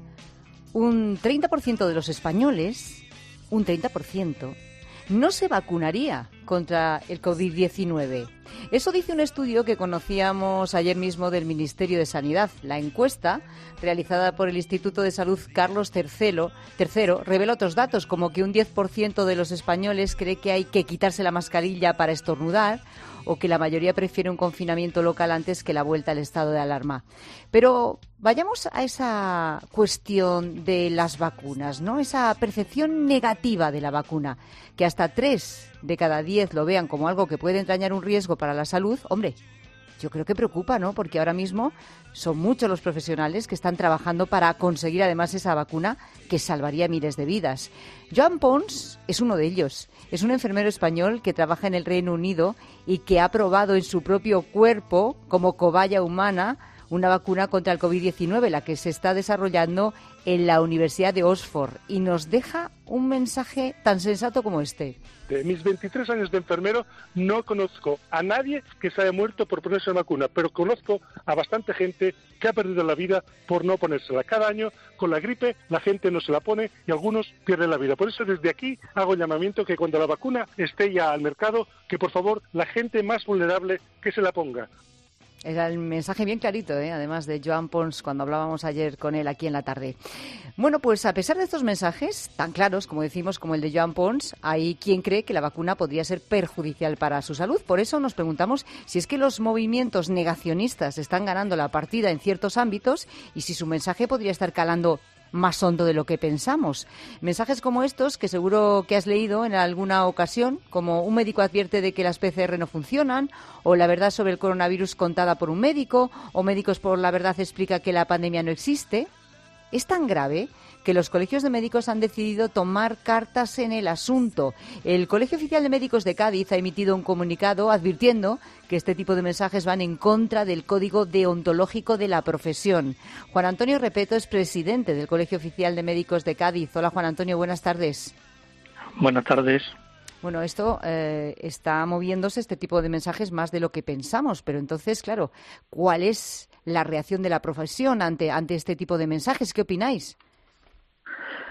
un 30% de los españoles, un 30%, no se vacunaría contra el COVID-19. Eso dice un estudio que conocíamos ayer mismo del Ministerio de Sanidad. La encuesta, realizada por el Instituto de Salud Carlos III, revela otros datos, como que un 10% de los españoles cree que hay que quitarse la mascarilla para estornudar, o que la mayoría prefiere un confinamiento local antes que la vuelta al estado de alarma. Pero vayamos a esa cuestión de las vacunas, ¿no? Esa percepción negativa de la vacuna, que hasta 3 de cada 10 lo vean como algo que puede entrañar un riesgo para la salud. Hombre, yo creo que preocupa, ¿no? Porque ahora mismo son muchos los profesionales que están trabajando para conseguir además esa vacuna que salvaría miles de vidas. Joan Pons es uno de ellos. Es un enfermero español que trabaja en el Reino Unido y que ha probado en su propio cuerpo, como cobaya humana, una vacuna contra el COVID-19, la que se está desarrollando en la Universidad de Oxford. Y nos deja un mensaje tan sensato como este. De mis 23 años de enfermero, no conozco a nadie que se haya muerto por ponerse la vacuna, pero conozco a bastante gente que ha perdido la vida por no ponérsela. Cada año, con la gripe, la gente no se la pone y algunos pierden la vida. Por eso, desde aquí, hago el llamamiento que cuando la vacuna esté ya al mercado, que por favor, la gente más vulnerable que se la ponga. Era el mensaje bien clarito, además de Joan Pons, cuando hablábamos ayer con él aquí en la tarde. Bueno, pues a pesar de estos mensajes tan claros, como decimos, como el de Joan Pons, hay quien cree que la vacuna podría ser perjudicial para su salud. Por eso nos preguntamos si es que los movimientos negacionistas están ganando la partida en ciertos ámbitos y si su mensaje podría estar calando más hondo de lo que pensamos. Mensajes como estos, que seguro que has leído en alguna ocasión, como un médico advierte de que las PCR no funcionan, o la verdad sobre el coronavirus contada por un médico, o Médicos por la Verdad explica que la pandemia no existe. Es tan grave que los colegios de médicos han decidido tomar cartas en el asunto. El Colegio Oficial de Médicos de Cádiz ha emitido un comunicado advirtiendo que este tipo de mensajes van en contra del Código Deontológico de la profesión. Juan Antonio Repeto es presidente del Colegio Oficial de Médicos de Cádiz. Hola, Juan Antonio, buenas tardes. Buenas tardes. Bueno, esto está moviéndose, este tipo de mensajes, más de lo que pensamos. Pero entonces, claro, ¿cuál es la reacción de la profesión ante este tipo de mensajes? ¿Qué opináis?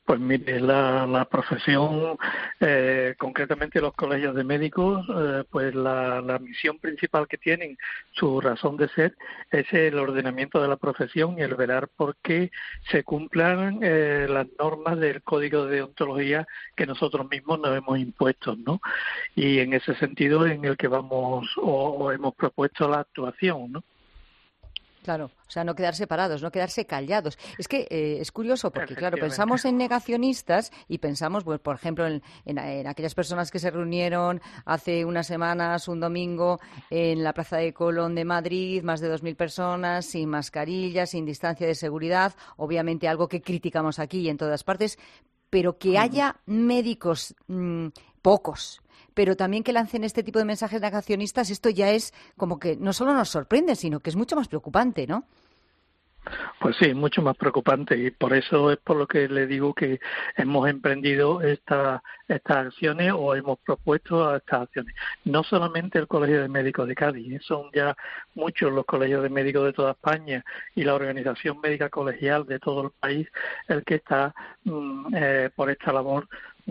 Pues mire, la profesión, concretamente los colegios de médicos, pues la misión principal que tienen, su razón de ser, es el ordenamiento de la profesión y el velar por qué se cumplan las normas del código de deontología que nosotros mismos nos hemos impuesto, ¿no? Y en ese sentido en el que vamos o hemos propuesto la actuación, ¿no? Claro, o sea, no quedarse parados, no quedarse callados. Es que es curioso porque, claro, pensamos en negacionistas y pensamos, pues, por ejemplo, en aquellas personas que se reunieron hace unas semanas, un domingo, en la Plaza de Colón de Madrid, más de 2.000 personas, sin mascarillas, sin distancia de seguridad, obviamente algo que criticamos aquí y en todas partes, pero que haya médicos pocos, pero también que lancen este tipo de mensajes negacionistas, esto ya es como que no solo nos sorprende, sino que es mucho más preocupante, ¿no? Pues sí, mucho más preocupante, y por eso es por lo que le digo que hemos emprendido estas acciones o hemos propuesto estas acciones. No solamente el Colegio de Médicos de Cádiz, son ya muchos los colegios de médicos de toda España y la Organización Médica Colegial de todo el país el que está por esta labor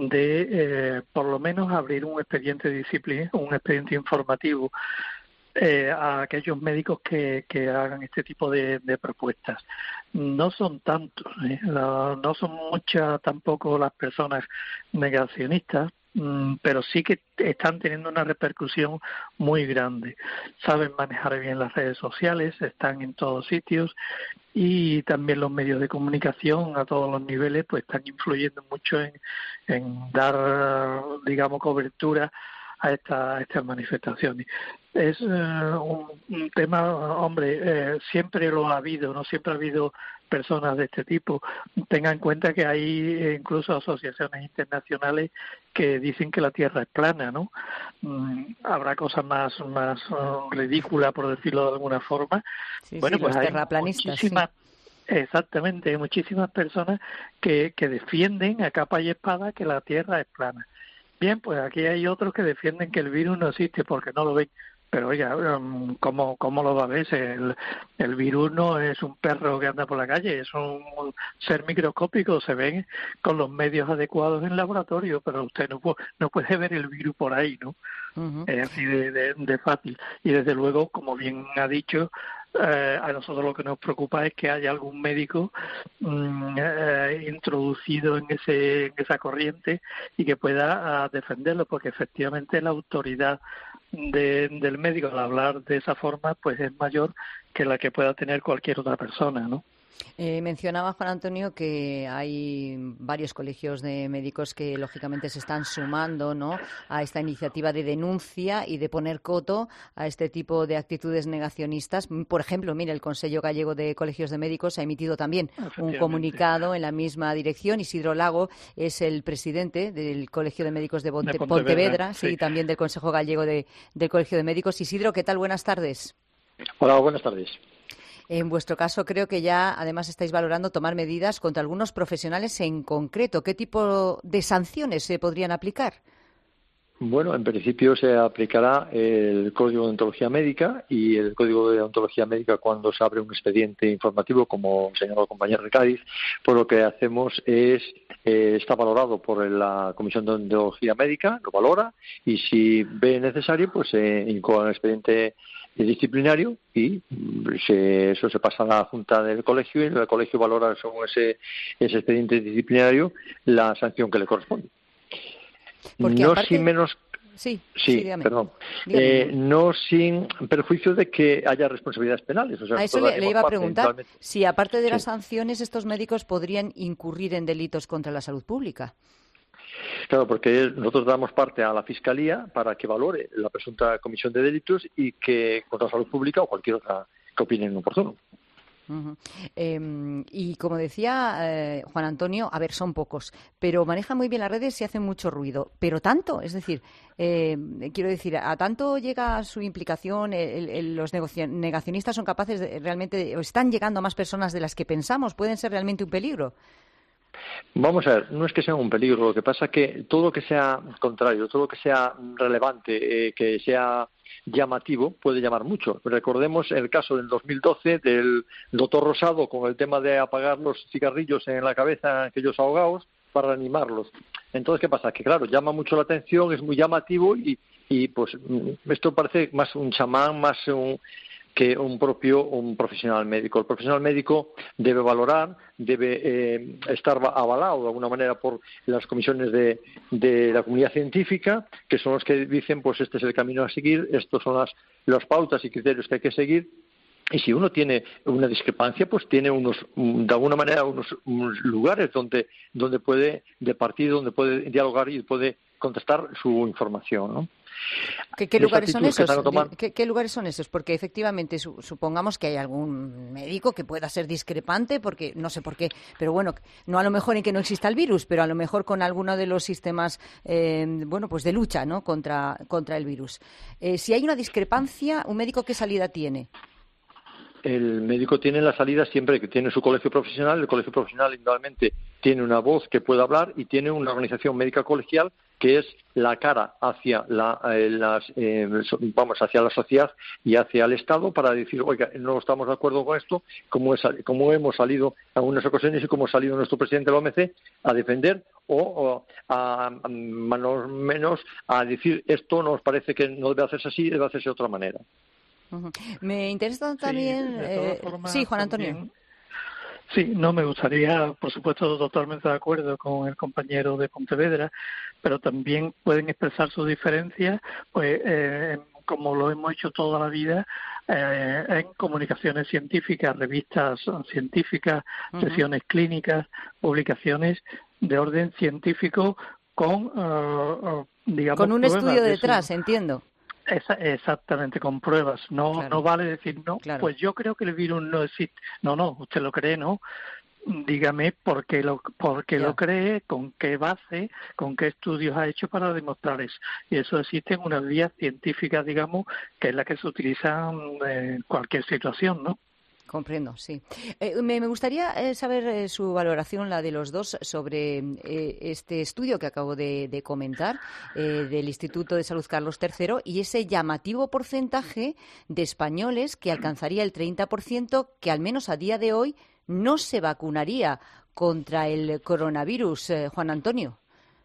de por lo menos abrir un expediente de disciplina, un expediente informativo a aquellos médicos que hagan este tipo de propuestas. No son tantos, no son muchas tampoco las personas negacionistas, pero sí que están teniendo una repercusión muy grande. Saben manejar bien las redes sociales, están en todos sitios, y también los medios de comunicación a todos los niveles pues están influyendo mucho en dar, digamos, cobertura a estas manifestaciones. Es un tema, hombre, siempre lo ha habido, no siempre ha habido personas de este tipo. Tenga en cuenta que hay incluso asociaciones internacionales que dicen que la Tierra es plana, ¿no? Habrá cosas más ridículas, por decirlo de alguna forma. Sí, bueno, sí, pues los hay terraplanistas, muchísimas, exactamente, hay muchísimas personas que defienden a capa y espada que la Tierra es plana. Bien, pues aquí hay otros que defienden que el virus no existe porque no lo ven. Pero oiga, ¿cómo lo va a ver? El virus no es un perro que anda por la calle, es un ser microscópico, se ven con los medios adecuados en laboratorio, pero usted no puede ver el virus por ahí, ¿no? Uh-huh. Es así de fácil. Y desde luego, como bien ha dicho, a nosotros lo que nos preocupa es que haya algún médico introducido en esa corriente y que pueda defenderlo, porque efectivamente la autoridad del médico al hablar de esa forma pues es mayor que la que pueda tener cualquier otra persona, ¿no? Mencionaba Juan Antonio que hay varios colegios de médicos que lógicamente se están sumando, ¿no?, a esta iniciativa de denuncia y de poner coto a este tipo de actitudes negacionistas. Por ejemplo, mire, el Consejo Gallego de Colegios de Médicos ha emitido también un comunicado en la misma dirección. Isidro Lago es el presidente del Colegio de Médicos de Pontevedra, sí, también del Consejo Gallego del Colegio de Médicos. Isidro, ¿qué tal? Buenas tardes. Hola, buenas tardes. En vuestro caso, creo que ya, además, estáis valorando tomar medidas contra algunos profesionales en concreto. ¿Qué tipo de sanciones se podrían aplicar? Bueno, en principio se aplicará el Código de Deontología Médica y el Código de Deontología Médica cuando se abre un expediente informativo, como señaló el compañero de Cádiz. Pues lo que hacemos es, está valorado por la Comisión de Deontología Médica, lo valora, y si ve necesario, pues se incoa el expediente disciplinario y eso se pasa a la Junta del Colegio y el Colegio valora según ese expediente disciplinario la sanción que le corresponde. Porque no aparte... sin menos perdón. No sin perjuicio de que haya responsabilidades penales. O sea, a eso le iba a preguntar si aparte de las sanciones estos médicos podrían incurrir en delitos contra la salud pública. Claro, porque nosotros damos parte a la Fiscalía para que valore la presunta comisión de delitos y que contra la salud pública o cualquier otra que opine oportuno. Uh-huh. Y como decía Juan Antonio, a ver, son pocos, pero manejan muy bien las redes y hacen mucho ruido. Pero tanto, es decir, quiero decir, a tanto llega su implicación, los negacionistas son capaces realmente, están llegando a más personas de las que pensamos, pueden ser realmente un peligro. Vamos a ver, no es que sea un peligro, lo que pasa es que todo lo que sea contrario, todo lo que sea relevante, que sea llamativo, puede llamar mucho. Recordemos el caso del 2012 del doctor Rosado con el tema de apagar los cigarrillos en la cabeza, aquellos ahogados, para animarlos. Entonces, ¿qué pasa? Que claro, llama mucho la atención, es muy llamativo y pues esto parece más un chamán, que un profesional médico. El profesional médico debe valorar, debe estar avalado de alguna manera por las comisiones de la comunidad científica, que son los que dicen, pues este es el camino a seguir, estos son las pautas y criterios que hay que seguir. Y si uno tiene una discrepancia, pues tiene de alguna manera unos lugares donde puede departir, donde puede dialogar y puede contestar su información, ¿no? ¿Qué lugares son esos? ¿Qué lugares son esos? Porque efectivamente supongamos que hay algún médico que pueda ser discrepante, porque no sé por qué, pero bueno, no a lo mejor en que no exista el virus, pero a lo mejor con alguno de los sistemas pues de lucha, ¿no? contra el virus. Si hay una discrepancia, ¿un médico qué salida tiene? El médico tiene la salida siempre que tiene su colegio profesional. El colegio profesional indudablemente tiene una voz que puede hablar y tiene una organización médica colegial que es la cara hacia hacia la sociedad y hacia el Estado para decir, oiga, no estamos de acuerdo con esto, como hemos salido en algunas ocasiones y como ha salido nuestro presidente de la OMC a defender o a menos a decir esto nos parece que no debe hacerse así, debe hacerse de otra manera. Me interesa también... Sí, Juan Antonio. También, sí, no me gustaría, por supuesto, totalmente de acuerdo con el compañero de Pontevedra, pero también pueden expresar sus diferencias, pues como lo hemos hecho toda la vida, en comunicaciones científicas, revistas científicas, sesiones clínicas, publicaciones de orden científico con, digamos, con un estudio detrás, entiendo. Exactamente, con pruebas. No vale decir no, pues yo creo que el virus no existe. No, usted lo cree, ¿no? Dígame por qué lo cree, con qué base, con qué estudios ha hecho para demostrar eso. Y eso existe en unas vías científicas, digamos, que es la que se utiliza en cualquier situación, ¿no? Comprendo, sí. Me gustaría saber su valoración, la de los dos, sobre este estudio que acabo de comentar del Instituto de Salud Carlos III y ese llamativo porcentaje de españoles que alcanzaría el 30%, que al menos a día de hoy no se vacunaría contra el coronavirus. Juan Antonio.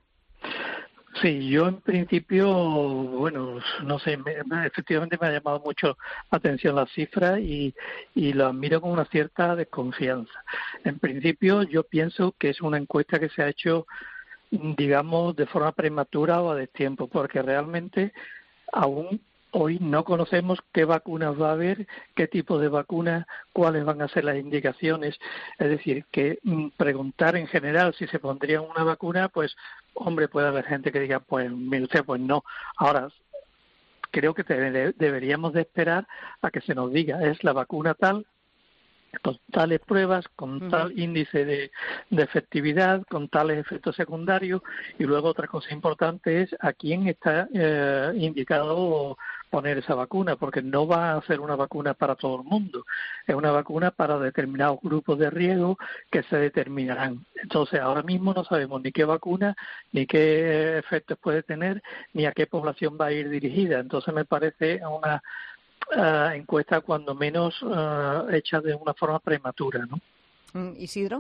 Sí, yo en principio, bueno, no sé, efectivamente me ha llamado mucho la atención la cifra y la miro con una cierta desconfianza. En principio yo pienso que es una encuesta que se ha hecho, digamos, de forma prematura o a destiempo, porque realmente aún hoy no conocemos qué vacunas va a haber, qué tipo de vacunas, cuáles van a ser las indicaciones. Es decir, que preguntar en general si se pondría una vacuna, pues, hombre, puede haber gente que diga, pues, mire usted, pues no. Ahora, creo que deberíamos de esperar a que se nos diga, es la vacuna tal, con tales pruebas, con tal índice de efectividad, con tales efectos secundarios, y luego otra cosa importante es a quién está indicado poner esa vacuna, porque no va a ser una vacuna para todo el mundo, es una vacuna para determinados grupos de riesgo que se determinarán. Entonces, ahora mismo no sabemos ni qué vacuna, ni qué efectos puede tener, ni a qué población va a ir dirigida. Entonces, me parece una encuesta cuando menos hecha de una forma prematura, ¿no? ¿Isidro?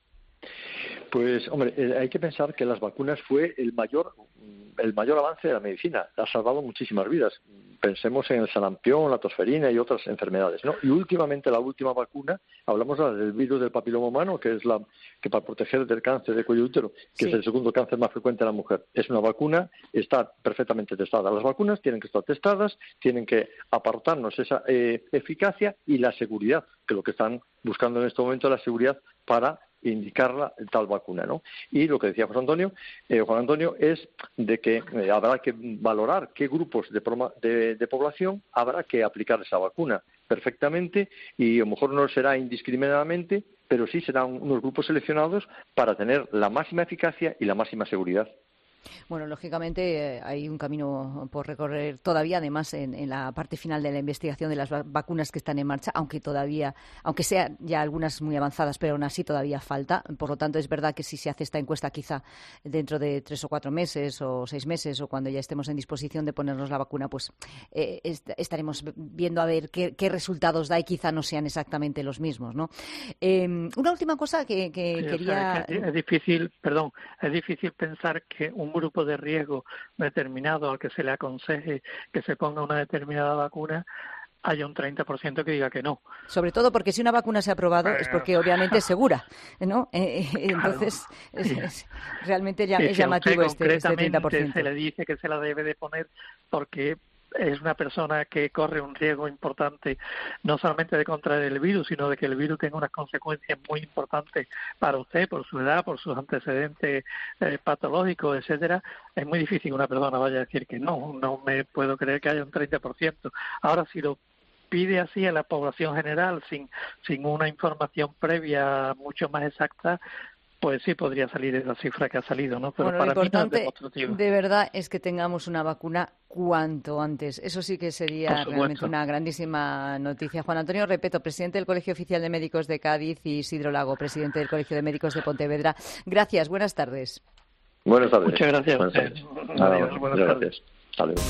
Pues, hombre, hay que pensar que las vacunas fue el mayor avance de la medicina. Ha salvado muchísimas vidas. Pensemos en el sarampión, la tosferina y otras enfermedades, ¿no? Y últimamente la última vacuna, hablamos del virus del papiloma humano, que es que para proteger del cáncer de cuello de útero, que es el segundo cáncer más frecuente en la mujer. Es una vacuna, está perfectamente testada. Las vacunas tienen que estar testadas, tienen que aportarnos esa eficacia y la seguridad, que lo que están buscando en este momento es la seguridad para indicar tal vacuna, ¿no? Y lo que decía Juan Antonio, es de que habrá que valorar qué grupos de población habrá que aplicar esa vacuna perfectamente, y a lo mejor no será indiscriminadamente, pero sí serán unos grupos seleccionados para tener la máxima eficacia y la máxima seguridad. Bueno, lógicamente hay un camino por recorrer todavía, además en la parte final de la investigación de las vacunas que están en marcha, aunque sean ya algunas muy avanzadas, pero aún así todavía falta. Por lo tanto, es verdad que si se hace esta encuesta quizá dentro de 3 o 4 meses o 6 meses o cuando ya estemos en disposición de ponernos la vacuna, pues estaremos viendo a ver qué resultados da y quizá no sean exactamente los mismos, ¿no? Una última cosa que quería... Es difícil pensar que un grupo de riesgo determinado al que se le aconseje que se ponga una determinada vacuna haya un 30% que diga que no. Sobre todo porque si una vacuna se ha aprobado es porque obviamente es segura, ¿no? Entonces, realmente es llamativo este 30%. Se le dice que se la debe de poner porque es una persona que corre un riesgo importante, no solamente de contraer el virus, sino de que el virus tenga unas consecuencias muy importantes para usted, por su edad, por sus antecedentes patológicos, etcétera. Es muy difícil que una persona vaya a decir que no me puedo creer que haya un 30%. Ahora, si lo pide así a la población general, sin una información previa mucho más exacta, pues sí podría salir esa cifra que ha salido, ¿no? Pero bueno, para lo importante, mí no es demostrativo. De verdad, es que tengamos una vacuna cuanto antes. Eso sí que sería realmente una grandísima noticia. Juan Antonio Repetto, presidente del Colegio Oficial de Médicos de Cádiz, y Isidro Lago, presidente del Colegio de Médicos de Pontevedra. Gracias, buenas tardes. Buenas tardes. Muchas gracias. Buenas tardes. Adiós, buenas tardes. Hasta luego.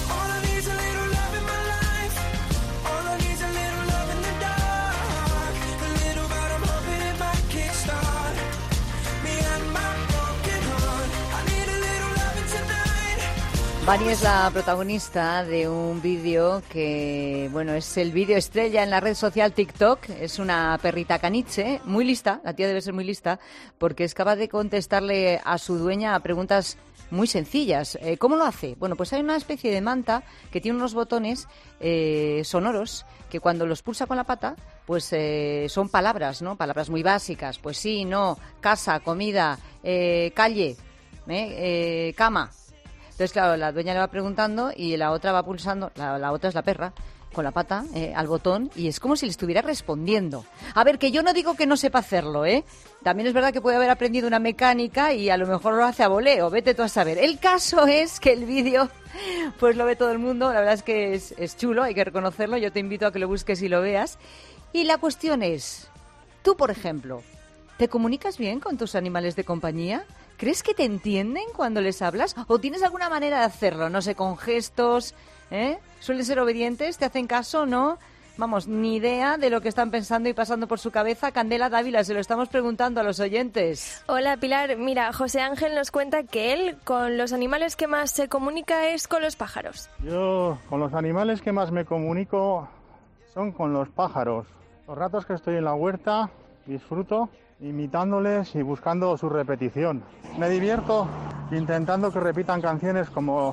Vani es la protagonista de un vídeo que, bueno, es el vídeo estrella en la red social TikTok. Es una perrita caniche, muy lista, la tía debe ser muy lista, porque es capaz de contestarle a su dueña a preguntas muy sencillas. ¿Cómo lo hace? Bueno, pues hay una especie de manta que tiene unos botones sonoros que cuando los pulsa con la pata, pues son palabras, ¿no? Palabras muy básicas. Pues sí, no, casa, comida, calle, cama. Entonces, claro, la dueña le va preguntando y la otra va pulsando, la otra es la perra, con la pata al botón, y es como si le estuviera respondiendo. A ver, que yo no digo que no sepa hacerlo, ¿eh? También es verdad que puede haber aprendido una mecánica y a lo mejor lo hace a voleo, vete tú a saber. El caso es que el vídeo, pues lo ve todo el mundo, la verdad es que es chulo, hay que reconocerlo, yo te invito a que lo busques y lo veas. Y la cuestión es, tú, por ejemplo, ¿te comunicas bien con tus animales de compañía? ¿Crees que te entienden cuando les hablas? ¿O tienes alguna manera de hacerlo? No sé, con gestos, ¿Suelen ser obedientes? ¿Te hacen caso? ¿No? Vamos, ni idea de lo que están pensando y pasando por su cabeza. Candela Dávila, se lo estamos preguntando a los oyentes. Hola, Pilar. Mira, José Ángel nos cuenta que él con los animales que más se comunica es con los pájaros. Yo con los animales que más me comunico son con los pájaros. Los ratos que estoy en la huerta disfruto imitándoles y buscando su repetición. Me divierto intentando que repitan canciones como...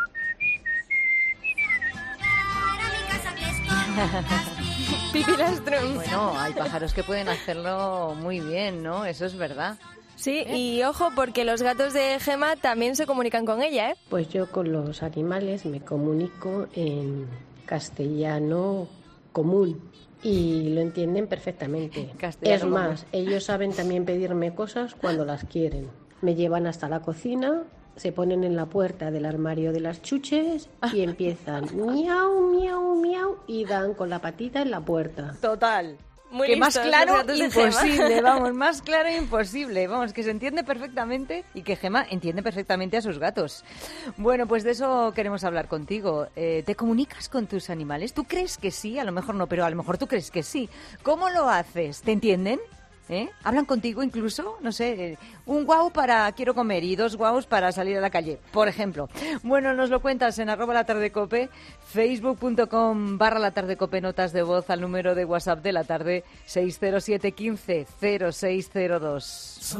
Pipi Lastrum. Bueno, hay pájaros que pueden hacerlo muy bien, ¿no? Eso es verdad. Sí, y ojo, porque los gatos de Gema también se comunican con ella, ¿eh? Pues yo con los animales me comunico en castellano común. Y lo entienden perfectamente. Es más, ellos saben también pedirme cosas cuando las quieren. Me llevan hasta la cocina, se ponen en la puerta del armario de las chuches y empiezan miau, miau, miau y dan con la patita en la puerta. Total. Muy que más claro imposible, vamos, más claro imposible. Vamos, que se entiende perfectamente y que Gema entiende perfectamente a sus gatos. Bueno, pues de eso queremos hablar contigo. ¿Te comunicas con tus animales? ¿Tú crees que sí? A lo mejor no, pero a lo mejor tú crees que sí. ¿Cómo lo haces? ¿Te entienden? ¿Hablan contigo incluso? No sé, un guau para quiero comer y 2 guaus para salir a la calle, por ejemplo. Bueno, nos lo cuentas en @latardecope, facebook.com/latardecope, notas de voz al número de WhatsApp de la tarde 607 15 0602.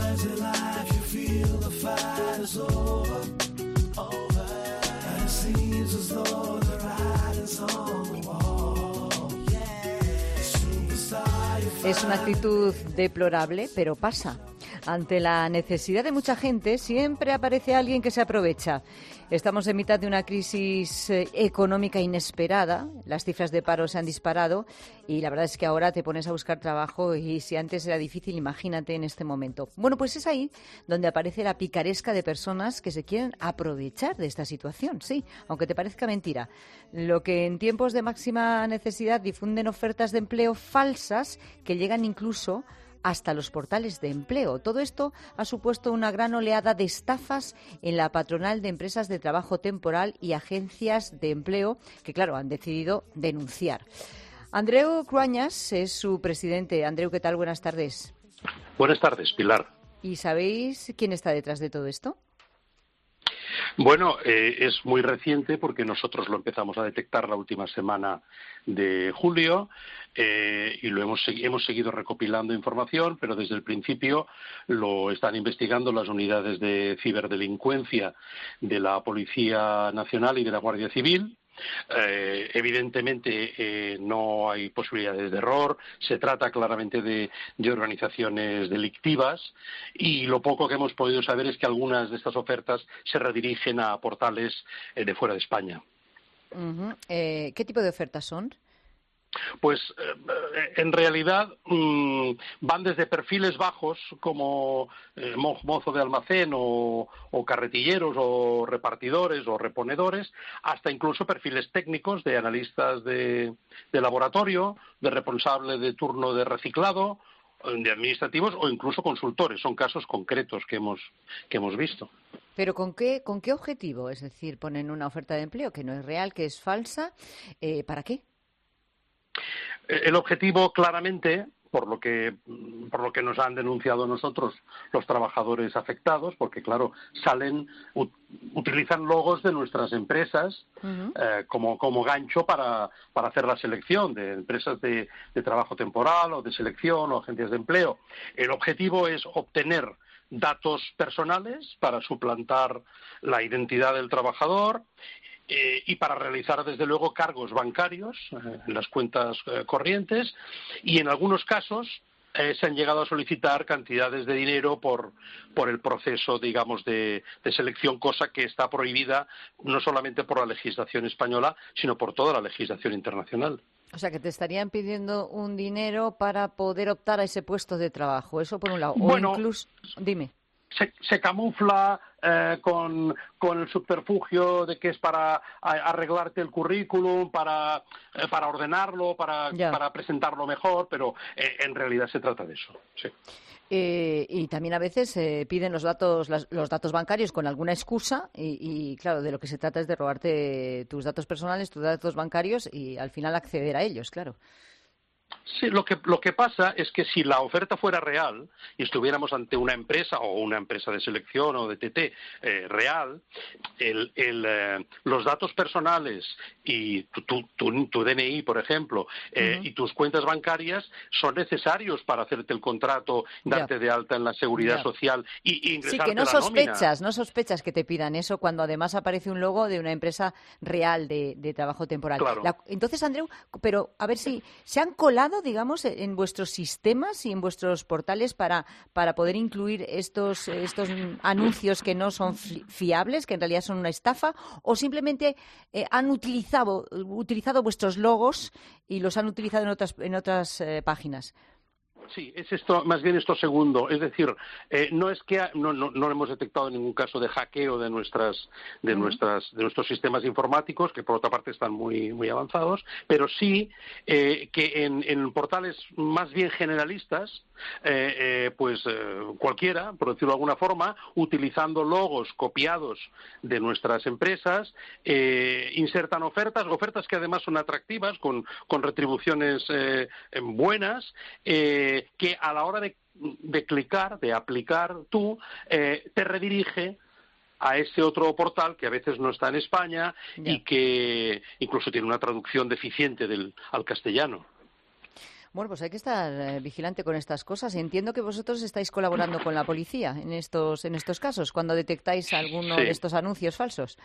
Es una actitud deplorable, pero pasa. Ante la necesidad de mucha gente, siempre aparece alguien que se aprovecha. Estamos en mitad de una crisis económica inesperada. Las cifras de paro se han disparado y la verdad es que ahora te pones a buscar trabajo y si antes era difícil, imagínate en este momento. Bueno, pues es ahí donde aparece la picaresca de personas que se quieren aprovechar de esta situación, sí, aunque te parezca mentira. Lo que en tiempos de máxima necesidad difunden ofertas de empleo falsas que llegan incluso hasta los portales de empleo. Todo esto ha supuesto una gran oleada de estafas en la patronal de empresas de trabajo temporal y agencias de empleo que, claro, han decidido denunciar. Andreu Cruañas es su presidente. Andreu, ¿qué tal? Buenas tardes. Buenas tardes, Pilar. ¿Y sabéis quién está detrás de todo esto? Bueno, es muy reciente porque nosotros lo empezamos a detectar la última semana de julio y lo hemos seguido recopilando información, pero desde el principio lo están investigando las unidades de ciberdelincuencia de la Policía Nacional y de la Guardia Civil. Evidentemente no hay posibilidades de error, se trata claramente de organizaciones delictivas y lo poco que hemos podido saber es que algunas de estas ofertas se redirigen a portales de fuera de España. Uh-huh. ¿Qué tipo de ofertas son? Pues en realidad van desde perfiles bajos como mozo de almacén o carretilleros o repartidores o reponedores hasta incluso perfiles técnicos de analistas de laboratorio, de responsable de turno de reciclado, de administrativos o incluso consultores. Son casos concretos que hemos visto. ¿Pero con qué objetivo? Es decir, ponen una oferta de empleo que no es real, que es falsa. ¿Para qué? El objetivo, claramente, por lo que nos han denunciado nosotros los trabajadores afectados, porque claro, utilizan logos de nuestras empresas como gancho para hacer la selección de empresas de trabajo temporal o de selección o agencias de empleo. El objetivo es obtener datos personales para suplantar la identidad del trabajador y para realizar, desde luego, cargos bancarios en las cuentas corrientes y, en algunos casos, se han llegado a solicitar cantidades de dinero por el proceso, digamos, de selección, cosa que está prohibida no solamente por la legislación española, sino por toda la legislación internacional. O sea, que te estarían pidiendo un dinero para poder optar a ese puesto de trabajo. Eso por un lado. Bueno, o incluso... Dime. Se camufla con el subterfugio de que es para arreglarte el currículum, para ordenarlo, para presentarlo mejor, pero en realidad se trata de eso. Sí. Y también a veces piden los datos bancarios con alguna excusa y claro, de lo que se trata es de robarte tus datos personales, tus datos bancarios y al final acceder a ellos, claro. Sí, lo que pasa es que si la oferta fuera real y estuviéramos ante una empresa o una empresa de selección o de TT real, los datos personales y tu DNI, por ejemplo, y tus cuentas bancarias son necesarios para hacerte el contrato, darte de alta en la seguridad social y ingresarte a la nómina. No sospechas que te pidan eso cuando además aparece un logo de una empresa real de trabajo temporal. Claro. Entonces, Andreu, pero a ver si se han colado, digamos, en vuestros sistemas y en vuestros portales para poder incluir estos anuncios que no son fiables, que en realidad son una estafa, o simplemente han utilizado vuestros logos y los han utilizado en otras páginas. Sí, es esto, más bien esto segundo. Es decir, no es que no hemos detectado ningún caso de hackeo de nuestros sistemas informáticos, que por otra parte están muy muy avanzados, pero sí que en portales más bien generalistas, cualquiera, por decirlo de alguna forma, utilizando logos copiados de nuestras empresas, insertan ofertas que además son atractivas, con retribuciones buenas, que a la hora de clicar, de aplicar tú, te redirige a ese otro portal que a veces no está en España y que incluso tiene una traducción deficiente al castellano. Bueno, pues hay que estar vigilante con estas cosas. Entiendo que vosotros estáis colaborando con la policía en estos casos, cuando detectáis alguno de estos anuncios falsos.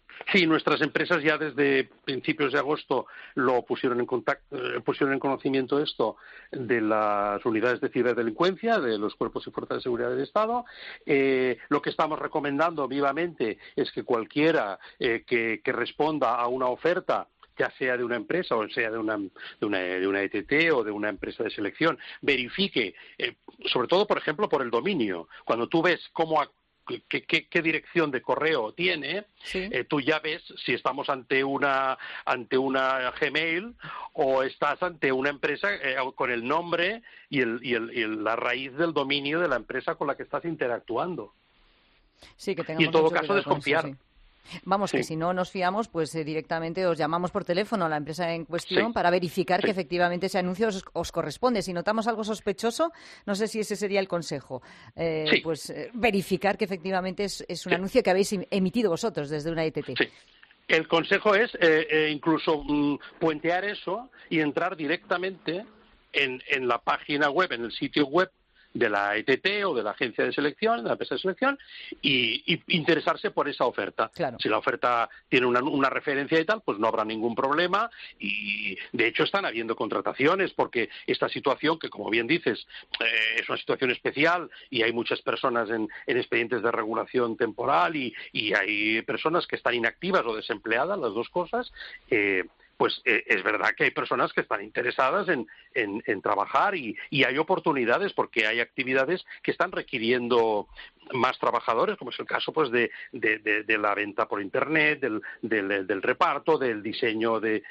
Sí, nuestras empresas ya desde principios de agosto lo pusieron en conocimiento esto de las unidades de ciberdelincuencia, de los cuerpos y fuerzas de seguridad del Estado. Lo que estamos recomendando vivamente es que cualquiera que responda a una oferta, ya sea de una empresa o sea de una ETT o de una empresa de selección, verifique, sobre todo, por ejemplo, por el dominio. Cuando tú ves qué dirección de correo tiene, sí. Tú ya ves si estamos ante una Gmail o estás ante una empresa con el nombre y la raíz del dominio de la empresa con la que estás interactuando. Sí, que tengamos y en todo caso desconfiar. Eso, sí. Vamos, que si no nos fiamos, pues directamente os llamamos por teléfono a la empresa en cuestión para verificar que efectivamente ese anuncio os corresponde. Si notamos algo sospechoso, no sé si ese sería el consejo, pues verificar que efectivamente es un anuncio que habéis emitido vosotros desde una ETT. Sí. El consejo es incluso puentear eso y entrar directamente en la página web, en el sitio web de la ETT o de la agencia de selección, de la empresa de selección, y interesarse por esa oferta. Claro. Si la oferta tiene una referencia y tal, pues no habrá ningún problema, y de hecho están habiendo contrataciones, porque esta situación, que como bien dices, es una situación especial, y hay muchas personas en expedientes de regulación temporal, y hay personas que están inactivas o desempleadas, las dos cosas, pues es verdad que hay personas que están interesadas en trabajar y hay oportunidades porque hay actividades que están requiriendo más trabajadores, como es el caso pues de la venta por internet, del reparto, del diseño de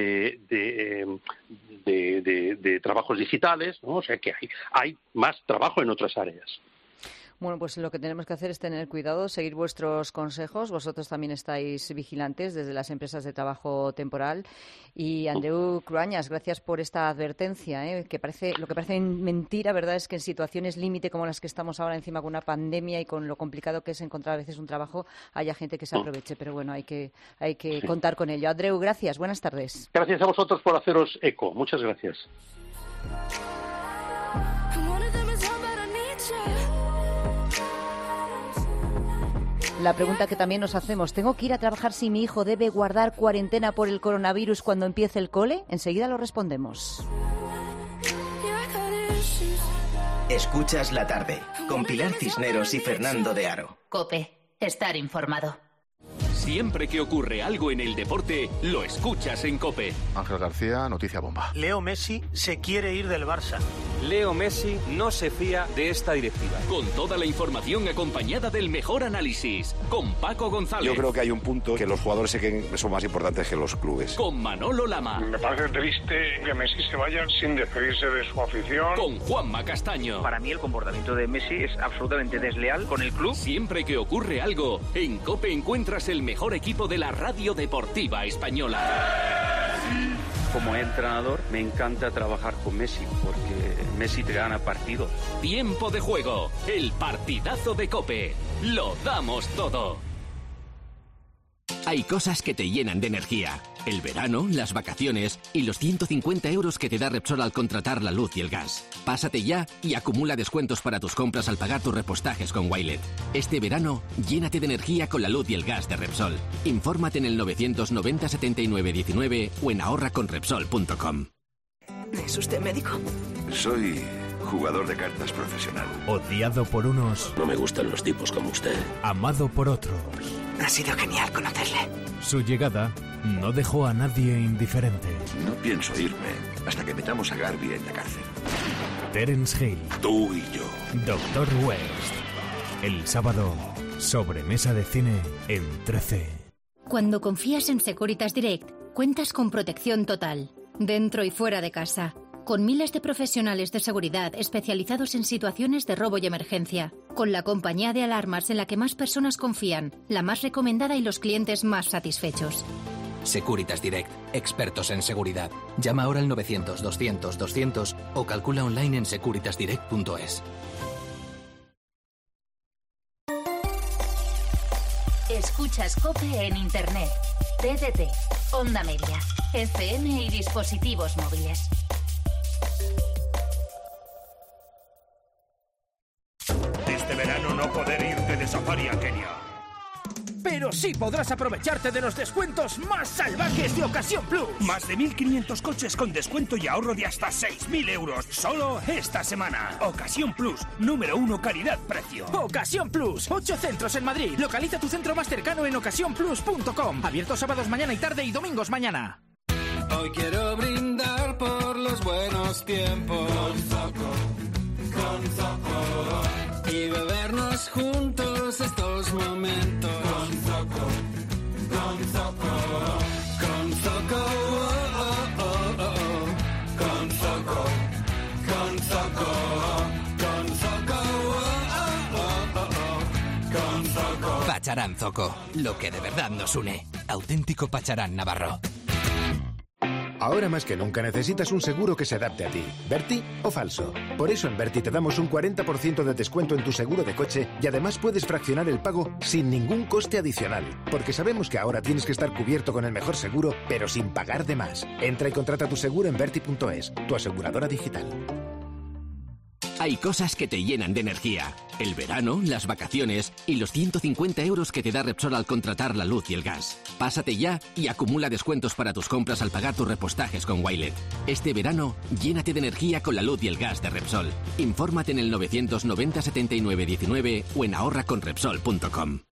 trabajos digitales, ¿no? O sea que hay más trabajo en otras áreas. Bueno, pues lo que tenemos que hacer es tener cuidado, seguir vuestros consejos. Vosotros también estáis vigilantes desde las empresas de trabajo temporal. Y Andreu Cruañas, gracias por esta advertencia, lo que parece mentira, ¿verdad? Es que en situaciones límite como las que estamos ahora encima con una pandemia y con lo complicado que es encontrar a veces un trabajo, haya gente que se aproveche. Pero bueno, hay que contar con ello. Andreu, gracias. Buenas tardes. Gracias a vosotros por haceros eco. Muchas gracias. La pregunta que también nos hacemos, ¿tengo que ir a trabajar si mi hijo debe guardar cuarentena por el coronavirus cuando empiece el cole? Enseguida lo respondemos. Escuchas la tarde, con Pilar Cisneros y Fernando de Aro. COPE, estar informado. Siempre que ocurre algo en el deporte, lo escuchas en COPE. Ángel García, noticia bomba. Leo Messi se quiere ir del Barça. Leo Messi no se fía de esta directiva. Con toda la información acompañada del mejor análisis. Con Paco González. Yo creo que hay un punto que los jugadores son más importantes que los clubes. Con Manolo Lama. Me parece triste que Messi se vaya sin despedirse de su afición. Con Juanma Castaño. Para mí el comportamiento de Messi es absolutamente desleal con el club. Siempre que ocurre algo, en COPE encuentras el mejor equipo de la radio deportiva española. Como entrenador me encanta trabajar con Messi porque Messi te gana partidos. Tiempo de juego, el partidazo de COPE. Lo damos todo. Hay cosas que te llenan de energía. El verano, las vacaciones y los 150 € que te da Repsol al contratar la luz y el gas. Pásate ya y acumula descuentos para tus compras al pagar tus repostajes con Wilet. Este verano, llénate de energía con la luz y el gas de Repsol. Infórmate en el 990 79 19 o en ahorraconrepsol.com. ¿Es usted médico? Soy jugador de cartas profesional. Odiado por unos. No me gustan los tipos como usted. Amado por otros. Ha sido genial conocerle. Su llegada no dejó a nadie indiferente. No pienso irme hasta que metamos a Garvey en la cárcel. Terence Hill. Tú y yo. Dr. West. El sábado, sobremesa de cine en 13. Cuando confías en Securitas Direct, cuentas con protección total, dentro y fuera de casa, con miles de profesionales de seguridad especializados en situaciones de robo y emergencia, con la compañía de alarmas en la que más personas confían, la más recomendada y los clientes más satisfechos. Securitas Direct, expertos en seguridad. Llama ahora al 900-200-200 o calcula online en securitasdirect.es. Escuchas COPE en Internet, TDT, Onda Media, FM y dispositivos móviles. Este verano no poder irte de safari a Kenia. ¡Pero sí! Así podrás aprovecharte de los descuentos más salvajes de Ocasión Plus. Más de 1.500 coches con descuento y ahorro de hasta 6.000 euros. Solo esta semana. Ocasión Plus, número 1 calidad-precio. Ocasión Plus, 8 centros en Madrid. Localiza tu centro más cercano en ocasiónplus.com. Abierto sábados mañana y tarde y domingos mañana. Hoy quiero brindar por los buenos tiempos. Con Zoco. Y bebernos juntos estos momentos. Con Zoco. Con Zoco. Oh, oh, oh, oh. Con Zoco. Con Zoco. Con Zoco. Oh, oh, oh, oh. Con Zoco. Pacharán Zoco, lo que de verdad nos une. Auténtico Pacharán Navarro. Ahora más que nunca necesitas un seguro que se adapte a ti, Berti o falso. Por eso en Berti te damos un 40% de descuento en tu seguro de coche y además puedes fraccionar el pago sin ningún coste adicional. Porque sabemos que ahora tienes que estar cubierto con el mejor seguro, pero sin pagar de más. Entra y contrata tu seguro en Berti.es, tu aseguradora digital. Hay cosas que te llenan de energía. El verano, las vacaciones y los 150 euros que te da Repsol al contratar la luz y el gas. Pásate ya y acumula descuentos para tus compras al pagar tus repostajes con Wilet. Este verano, llénate de energía con la luz y el gas de Repsol. Infórmate en el 990 79 19 o en ahorraconrepsol.com.